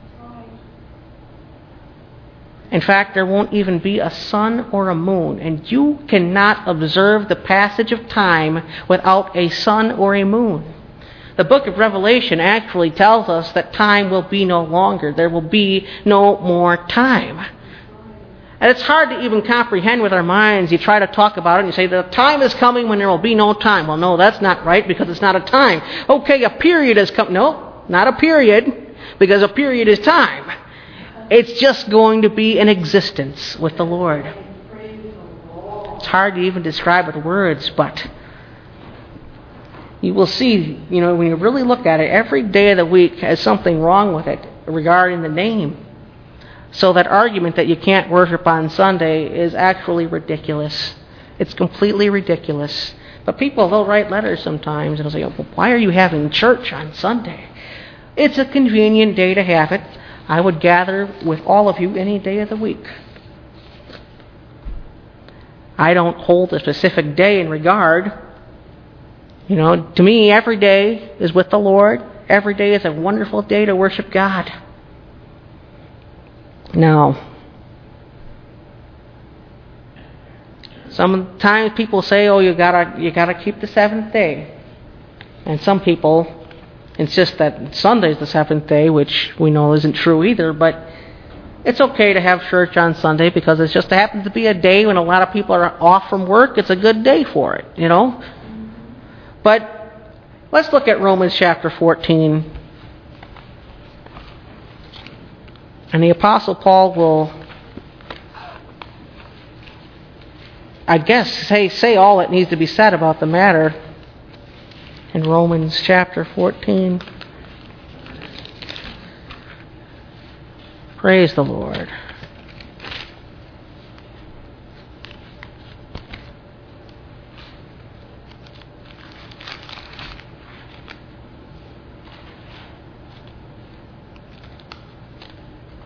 In fact, there won't even be a sun or a moon, and you cannot observe the passage of time without a sun or a moon. The book of Revelation actually tells us that time will be no longer. There will be no more time. And it's hard to even comprehend with our minds. You try to talk about it and you say, the time is coming when there will be no time. Well, no, that's not right because it's not a time. Okay, a period has come. No, not a period, because a period is time. It's just going to be an existence with the Lord. It's hard to even describe with words, but you will see, when you really look at it, every day of the week has something wrong with it regarding the name. So that argument that you can't worship on Sunday is actually ridiculous. It's completely ridiculous. But people, they'll write letters sometimes and they'll say, well, why are you having church on Sunday? It's a convenient day to have it. I would gather with all of you any day of the week. I don't hold a specific day in regard. To me, every day is with the Lord. Every day is a wonderful day to worship God. Now, sometimes people say, "Oh, you gotta keep the seventh day," and some people insist that Sunday's the seventh day, which we know isn't true either. But it's okay to have church on Sunday because it just happens to be a day when a lot of people are off from work. It's a good day for it, But let's look at Romans chapter 14. And the Apostle Paul will, I guess, say all that needs to be said about the matter in Romans chapter 14. Praise the Lord.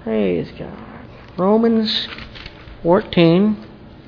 Praise God. Romans 14.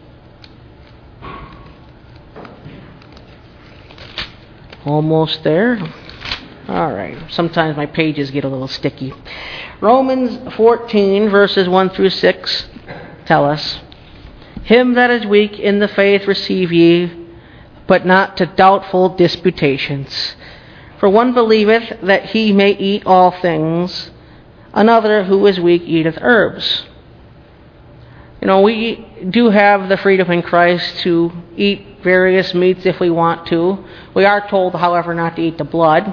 Almost there. All right. Sometimes my pages get a little sticky. Romans 14, verses 1 through 6 tell us, Him that is weak in the faith receive ye, but not to doubtful disputations. For one believeth that he may eat all things, another who is weak eateth herbs. You know, we do have the freedom in Christ to eat various meats if we want to. We are told, however, not to eat the blood.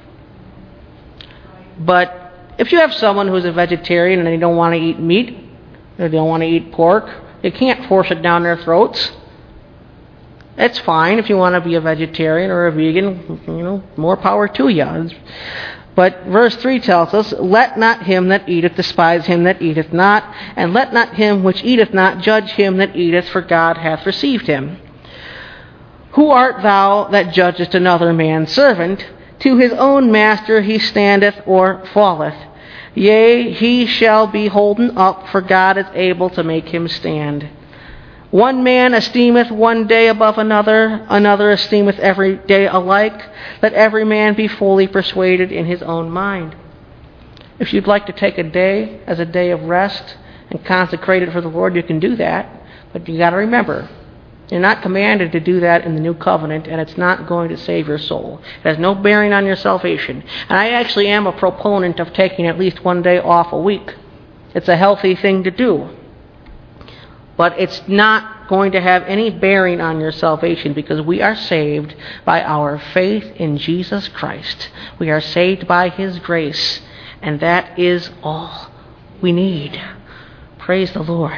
But if you have someone who's a vegetarian and they don't want to eat meat, or they don't want to eat pork, you can't force it down their throats. It's fine if you want to be a vegetarian or a vegan, more power to you. But verse 3 tells us, Let not him that eateth despise him that eateth not, and let not him which eateth not judge him that eateth, for God hath received him. Who art thou that judgest another man's servant? To his own master he standeth or falleth. Yea, he shall be holden up, for God is able to make him stand. One man esteemeth one day above another, another esteemeth every day alike. Let every man be fully persuaded in his own mind. If you'd like to take a day as a day of rest and consecrate it for the Lord, you can do that. But you got to remember, you're not commanded to do that in the new covenant, and it's not going to save your soul. It has no bearing on your salvation. And I actually am a proponent of taking at least one day off a week. It's a healthy thing to do. But it's not going to have any bearing on your salvation, because we are saved by our faith in Jesus Christ. We are saved by His grace, and that is all we need. Praise the Lord.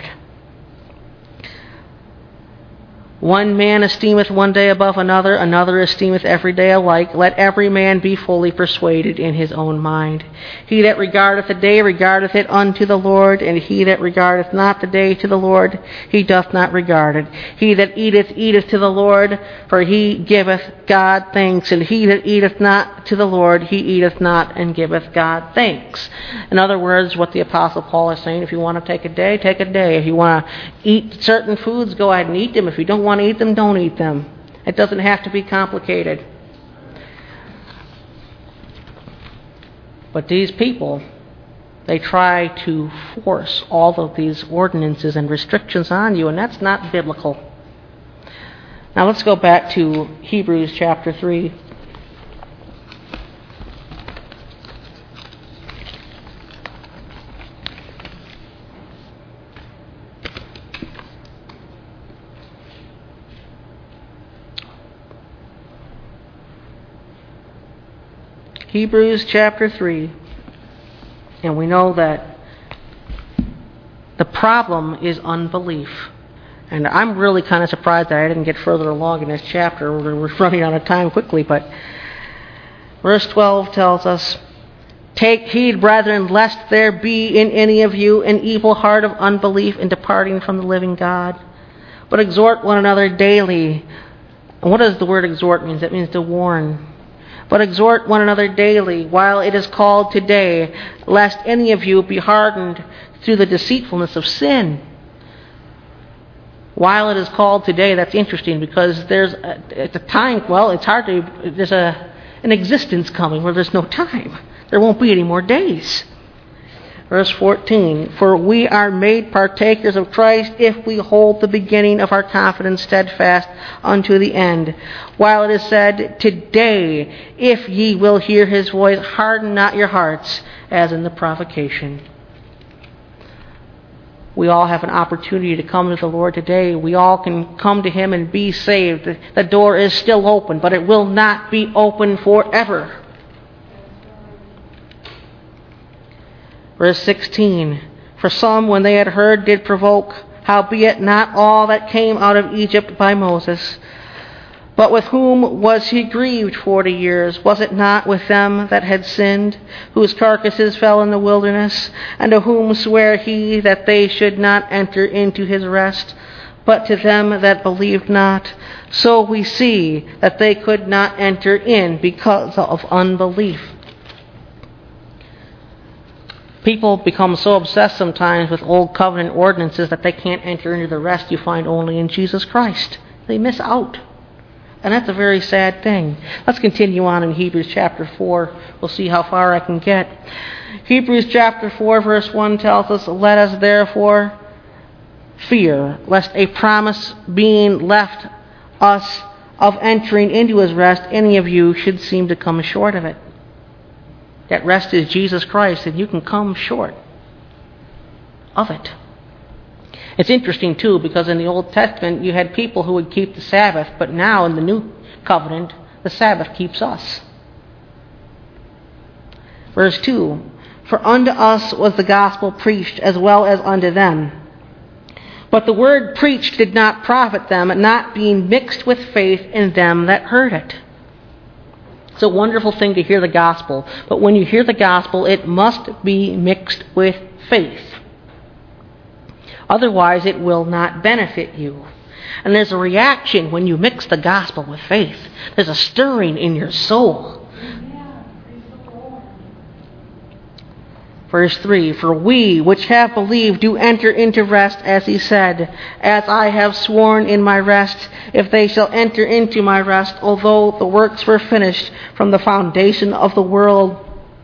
One man esteemeth one day above another, another esteemeth every day alike. Let every man be fully persuaded in his own mind. He that regardeth the day regardeth it unto the Lord, and he that regardeth not the day to the Lord, he doth not regard it. He that eateth, eateth to the Lord, for he giveth God thanks, and he that eateth not to the Lord, he eateth not, and giveth God thanks. In other words, what the Apostle Paul is saying, if you want to take a day, take a day. If you want to eat certain foods, go ahead and eat them. If you don't want to eat them, don't eat them. It doesn't have to be complicated. But these people, they try to force all of these ordinances and restrictions on you, and that's not biblical. Now let's go back to Hebrews chapter 3. Hebrews chapter 3, and we know that the problem is unbelief. And I'm really kind of surprised that I didn't get further along in this chapter. We're running out of time quickly, but verse 12 tells us, Take heed, brethren, lest there be in any of you an evil heart of unbelief in departing from the living God. But exhort one another daily. And what does the word exhort mean? It means to warn. But exhort one another daily, while it is called today, lest any of you be hardened through the deceitfulness of sin. While it is called today, that's interesting, because there's at the time, it's hard to, there's an existence coming where there's no time. There won't be any more days. Verse 14, For we are made partakers of Christ if we hold the beginning of our confidence steadfast unto the end. While it is said, Today, if ye will hear His voice, harden not your hearts, as in the provocation. We all have an opportunity to come to the Lord today. We all can come to Him and be saved. The door is still open, but it will not be open forever. Verse 16, For some, when they had heard, did provoke, howbeit not all that came out of Egypt by Moses. But with whom was he grieved 40 years? Was it not with them that had sinned, whose carcasses fell in the wilderness, and to whom sware he that they should not enter into his rest, but to them that believed not? So we see that they could not enter in because of unbelief. People become so obsessed sometimes with old covenant ordinances that they can't enter into the rest you find only in Jesus Christ. They miss out. And that's a very sad thing. Let's continue on in Hebrews chapter 4. We'll see how far I can get. Hebrews chapter 4 verse 1 tells us, "Let us therefore fear, lest a promise being left us of entering into his rest, any of you should seem to come short of it." That rest is Jesus Christ, and you can come short of it. It's interesting, too, because in the Old Testament, you had people who would keep the Sabbath, but now in the New Covenant, the Sabbath keeps us. Verse 2, "For unto us was the gospel preached as well as unto them. But the word preached did not profit them, not being mixed with faith in them that heard it." It's a wonderful thing to hear the gospel, but when you hear the gospel, it must be mixed with faith. Otherwise, it will not benefit you. And there's a reaction when you mix the gospel with faith. There's a stirring in your soul. Verse 3, "For we which have believed do enter into rest, as he said, As I have sworn in my rest, if they shall enter into my rest, although the works were finished from the foundation of the world."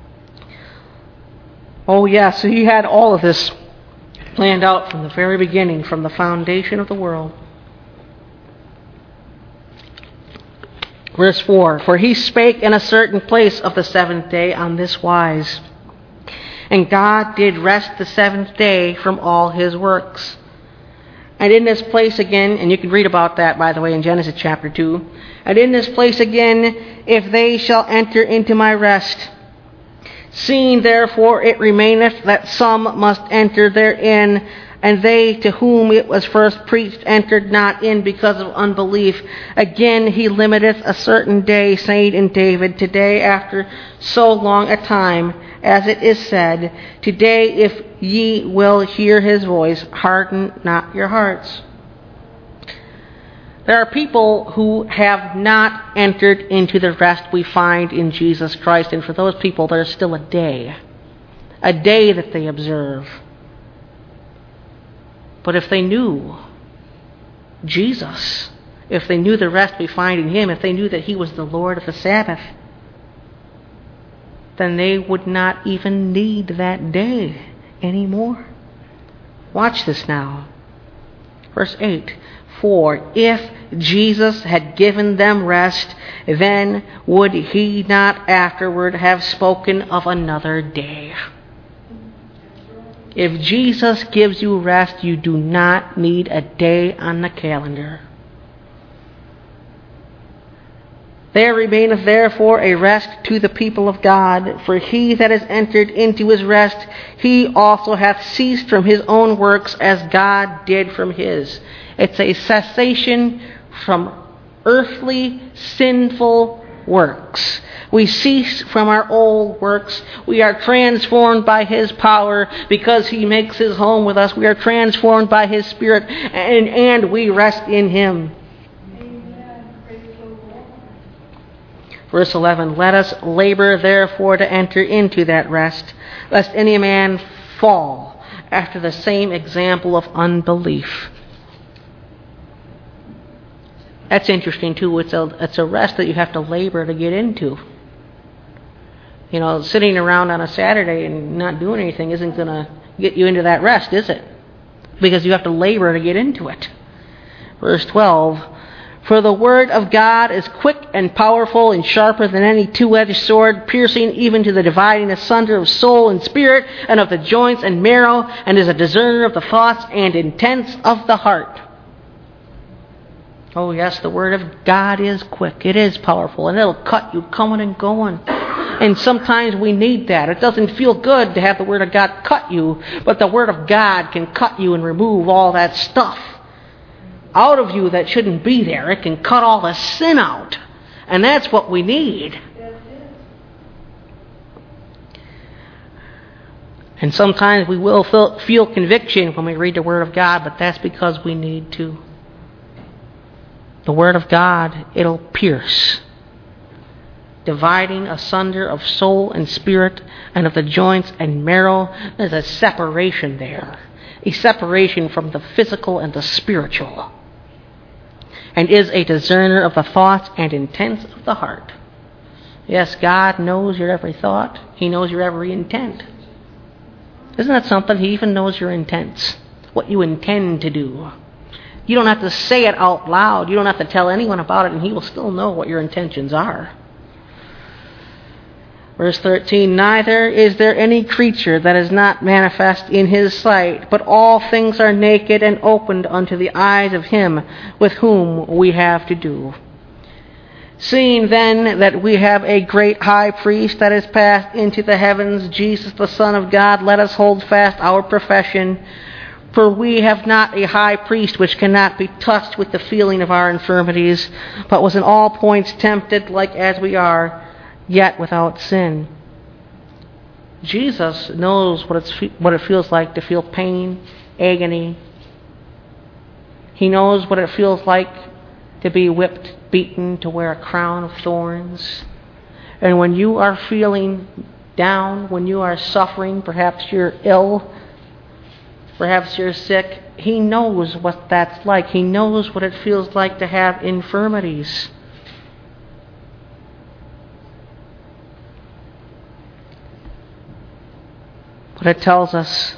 Oh yes, so he had all of this planned out from the very beginning, from the foundation of the world. Verse 4, "For he spake in a certain place of the seventh day on this wise, and God did rest the seventh day from all his works." And in this place again, and you can read about that, by the way, in Genesis chapter 2, "And in this place again, if they shall enter into my rest. Seeing therefore it remaineth that some must enter therein, and they to whom it was first preached entered not in because of unbelief. Again he limiteth a certain day, saying in David, Today after so long a time, as it is said, Today if ye will hear his voice, harden not your hearts." There are people who have not entered into the rest we find in Jesus Christ, and for those people there's still a day that they observe. But if they knew Jesus, if they knew the rest we find in him, if they knew that he was the Lord of the Sabbath, then they would not even need that day anymore. Watch this now. Verse 8, "For if Jesus had given them rest, then would he not afterward have spoken of another day." If Jesus gives you rest, you do not need a day on the calendar. "There remaineth therefore a rest to the people of God, for he that is entered into his rest, he also hath ceased from his own works as God did from his." It's a cessation from earthly, sinful works. We cease from our old works. We are transformed by his power because he makes his home with us. We are transformed by his Spirit, and we rest in him. Verse 11, "Let us labor therefore to enter into that rest, lest any man fall after the same example of unbelief." That's interesting too. It's a rest that you have to labor to get into. You know, sitting around on a Saturday and not doing anything isn't going to get you into that rest, is it? Because you have to labor to get into it. Verse 12, "For the word of God is quick and powerful and sharper than any two-edged sword, piercing even to the dividing asunder of soul and spirit and of the joints and marrow, and is a discerner of the thoughts and intents of the heart." Oh yes, the word of God is quick. It is powerful, and it'll cut you coming and going. And sometimes we need that. It doesn't feel good to have the word of God cut you, but the word of God can cut you and remove all that stuff out of you that shouldn't be there. It can cut all the sin out. And that's what we need. And sometimes we will feel conviction when we read the word of God, but that's because we need to. The word of God, it'll pierce. dividing asunder of soul and spirit and of the joints and marrow. There's a separation there, a separation from the physical and the spiritual, and is a discerner of the thoughts and intents of the heart. Yes, God knows your every thought. He knows your every intent. Isn't that something? He even knows your intents, what you intend to do. You don't have to say it out loud. You don't have to tell anyone about it, and He will still know what your intentions are. Verse 13, neither is there any creature that is not manifest in His sight, but all things are naked and opened unto the eyes of Him with whom we have to do. Seeing then that we have a great high priest that is passed into the heavens, Jesus the Son of God, let us hold fast our profession. For we have not a high priest which cannot be touched with the feeling of our infirmities, but was in all points tempted like as we are, yet without sin. Jesus knows what it feels like to feel pain, agony. He knows what it feels like to be whipped, beaten, to wear a crown of thorns. And when you are feeling down, when you are suffering, perhaps you're ill, perhaps you're sick, He knows what that's like. He knows what it feels like to have infirmities. But it tells us,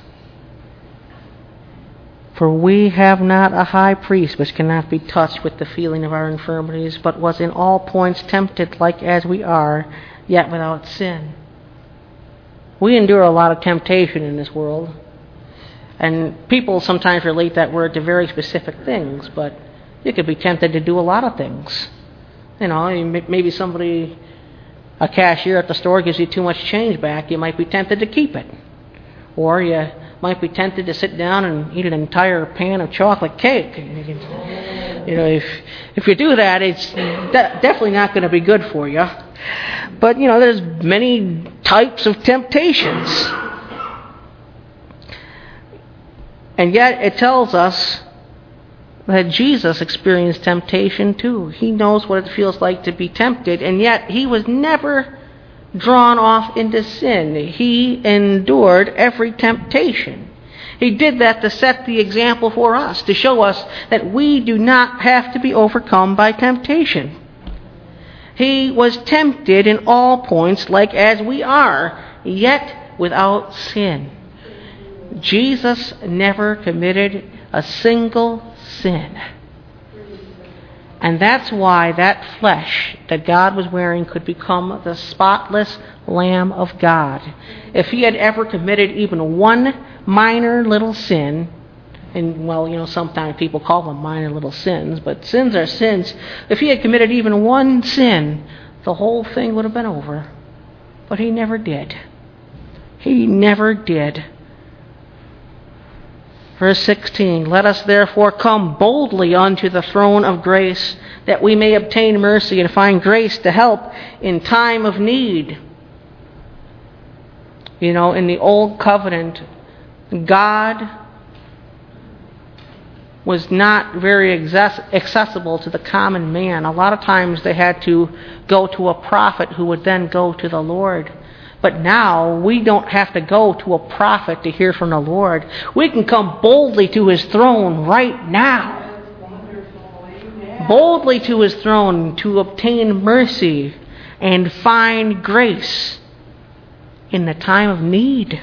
for we have not a high priest which cannot be touched with the feeling of our infirmities, but was in all points tempted like as we are, yet without sin. We endure a lot of temptation in this world. And people sometimes relate that word to very specific things, but you could be tempted to do a lot of things. You know, maybe somebody, a cashier at the store, gives you too much change back. You might be tempted to keep it. Or you might be tempted to sit down and eat an entire pan of chocolate cake. You know, if you do that, it's definitely not going to be good for you. But, you know, there's many types of temptations. And yet it tells us that Jesus experienced temptation too. He knows what it feels like to be tempted, and yet He was never drawn off into sin. He endured every temptation. He did that to set the example for us, to show us that we do not have to be overcome by temptation. He was tempted in all points like as we are, yet without sin. Jesus never committed a single sin. And that's why that flesh that God was wearing could become the spotless Lamb of God. If He had ever committed even one minor little sin, and well, you know, sometimes people call them minor little sins, but sins are sins. If He had committed even one sin, the whole thing would have been over. But He never did. He never did. Verse 16, let us therefore come boldly unto the throne of grace, that we may obtain mercy and find grace to help in time of need. You know, in the Old Covenant, God was not very accessible to the common man. A lot of times they had to go to a prophet who would then go to the Lord. But now we don't have to go to a prophet to hear from the Lord. We can come boldly to His throne right now. Boldly to His throne to obtain mercy and find grace in the time of need.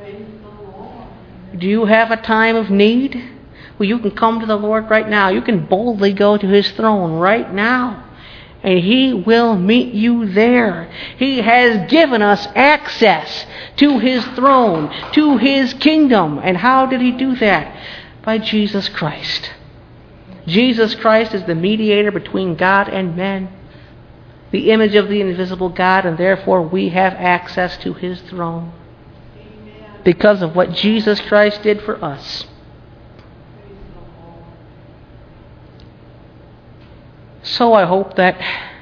Do you have a time of need? Well, you can come to the Lord right now. You can boldly go to His throne right now. And He will meet you there. He has given us access to His throne, to His kingdom. And how did He do that? By Jesus Christ. Jesus Christ is the mediator between God and men, the image of the invisible God, and therefore we have access to His throne because of what Jesus Christ did for us. So I hope that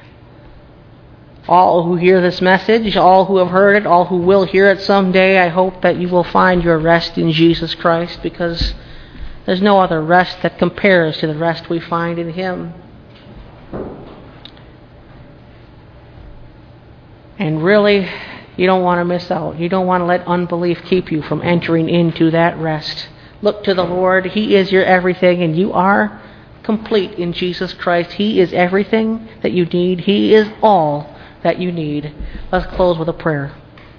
all who hear this message, all who have heard it, all who will hear it someday, I hope that you will find your rest in Jesus Christ, because there's no other rest that compares to the rest we find in Him. And really, you don't want to miss out. You don't want to let unbelief keep you from entering into that rest. Look to the Lord. He is your everything, and you are complete in Jesus Christ. He is everything that you need. He is all that you need. Let's close with a prayer.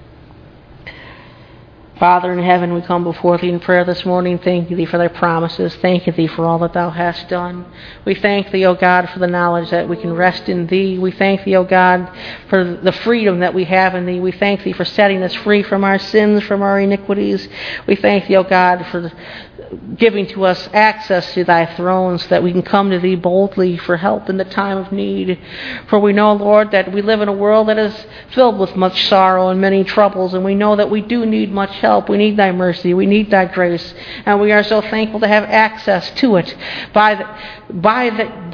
Father in heaven, we come before Thee in prayer this morning. Thank Thee for Thy promises. Thank Thee for all that Thou hast done. We thank Thee, O God, for the knowledge that we can rest in Thee. We thank Thee, O God, for the freedom that we have in Thee. We thank Thee for setting us free from our sins, from our iniquities. We thank Thee, O God, for giving to us access to Thy throne so that we can come to Thee boldly for help in the time of need. For we know, Lord, that we live in a world that is filled with much sorrow and many troubles, and we know that we do need much help. We need Thy mercy. We need Thy grace. And we are so thankful to have access to it by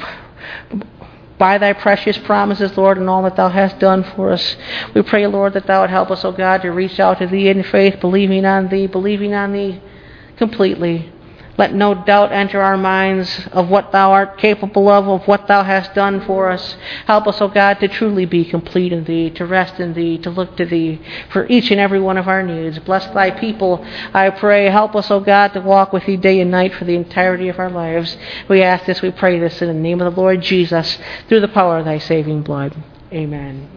Thy precious promises, Lord, and all that Thou hast done for us. We pray, Lord, that Thou would help us, O God, to reach out to Thee in faith, believing on Thee completely. Let no doubt enter our minds of what Thou art capable of what Thou hast done for us. Help us, O God, to truly be complete in Thee, to rest in Thee, to look to Thee for each and every one of our needs. Bless Thy people, I pray. Help us, O God, to walk with Thee day and night for the entirety of our lives. We ask this, we pray this in the name of the Lord Jesus, through the power of Thy saving blood. Amen.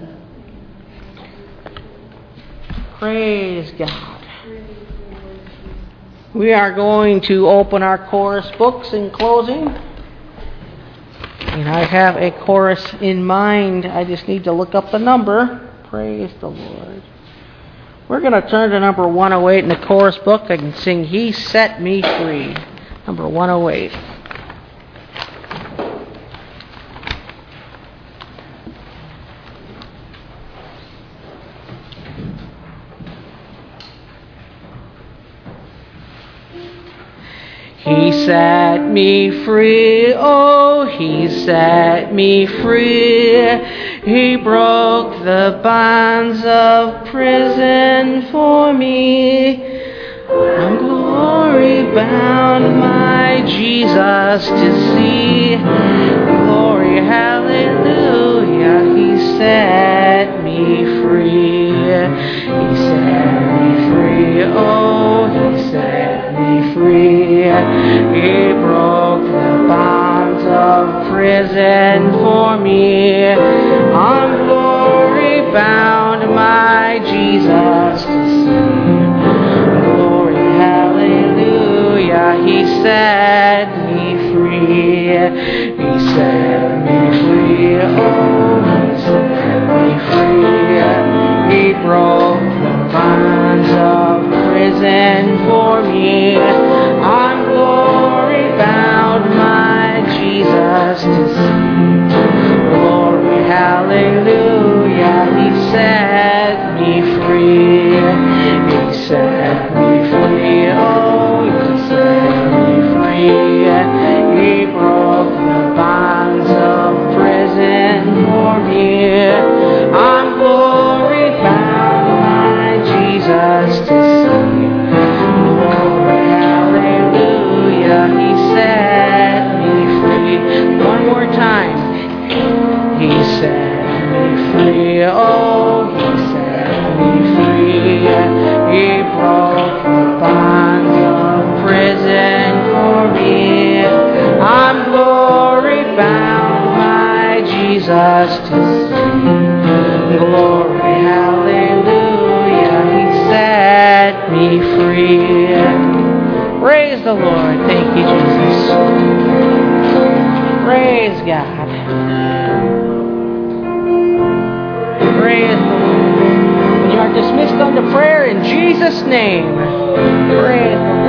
Praise God. We are going to open our chorus books in closing. And I have a chorus in mind. I just need to look up the number. Praise the Lord. We're going to turn to number 108 in the chorus book. I can sing He Set Me Free. Number 108. He set me free, oh, He set me free. He broke the bonds of prison for me. I'm glory bound, my Jesus to see. Glory, hallelujah, He set me free. He set me free, oh, He set me free. He broke the bonds of prison for me. I'm glory bound, my Jesus to see. Glory, hallelujah, He set me free. He set me free, oh, He set me free. He broke the bonds of prison for me. I'm glory bound, my Jesus to see. Glory, hallelujah, He set me free. He set me free, oh, He set me free. He broke the bonds of prison for me. I'm glory bound, my Jesus to see. Glory, hallelujah, He set me free. One more time. He set me free, oh, He set me free. He broke the bonds of prison for me. I'm glory bound, my Jesus to see. Glory, hallelujah, He set me free. Praise the Lord. Thank you, Jesus. Praise God. Praise the Lord. You are dismissed unto prayer in Jesus' name. Praise the Lord.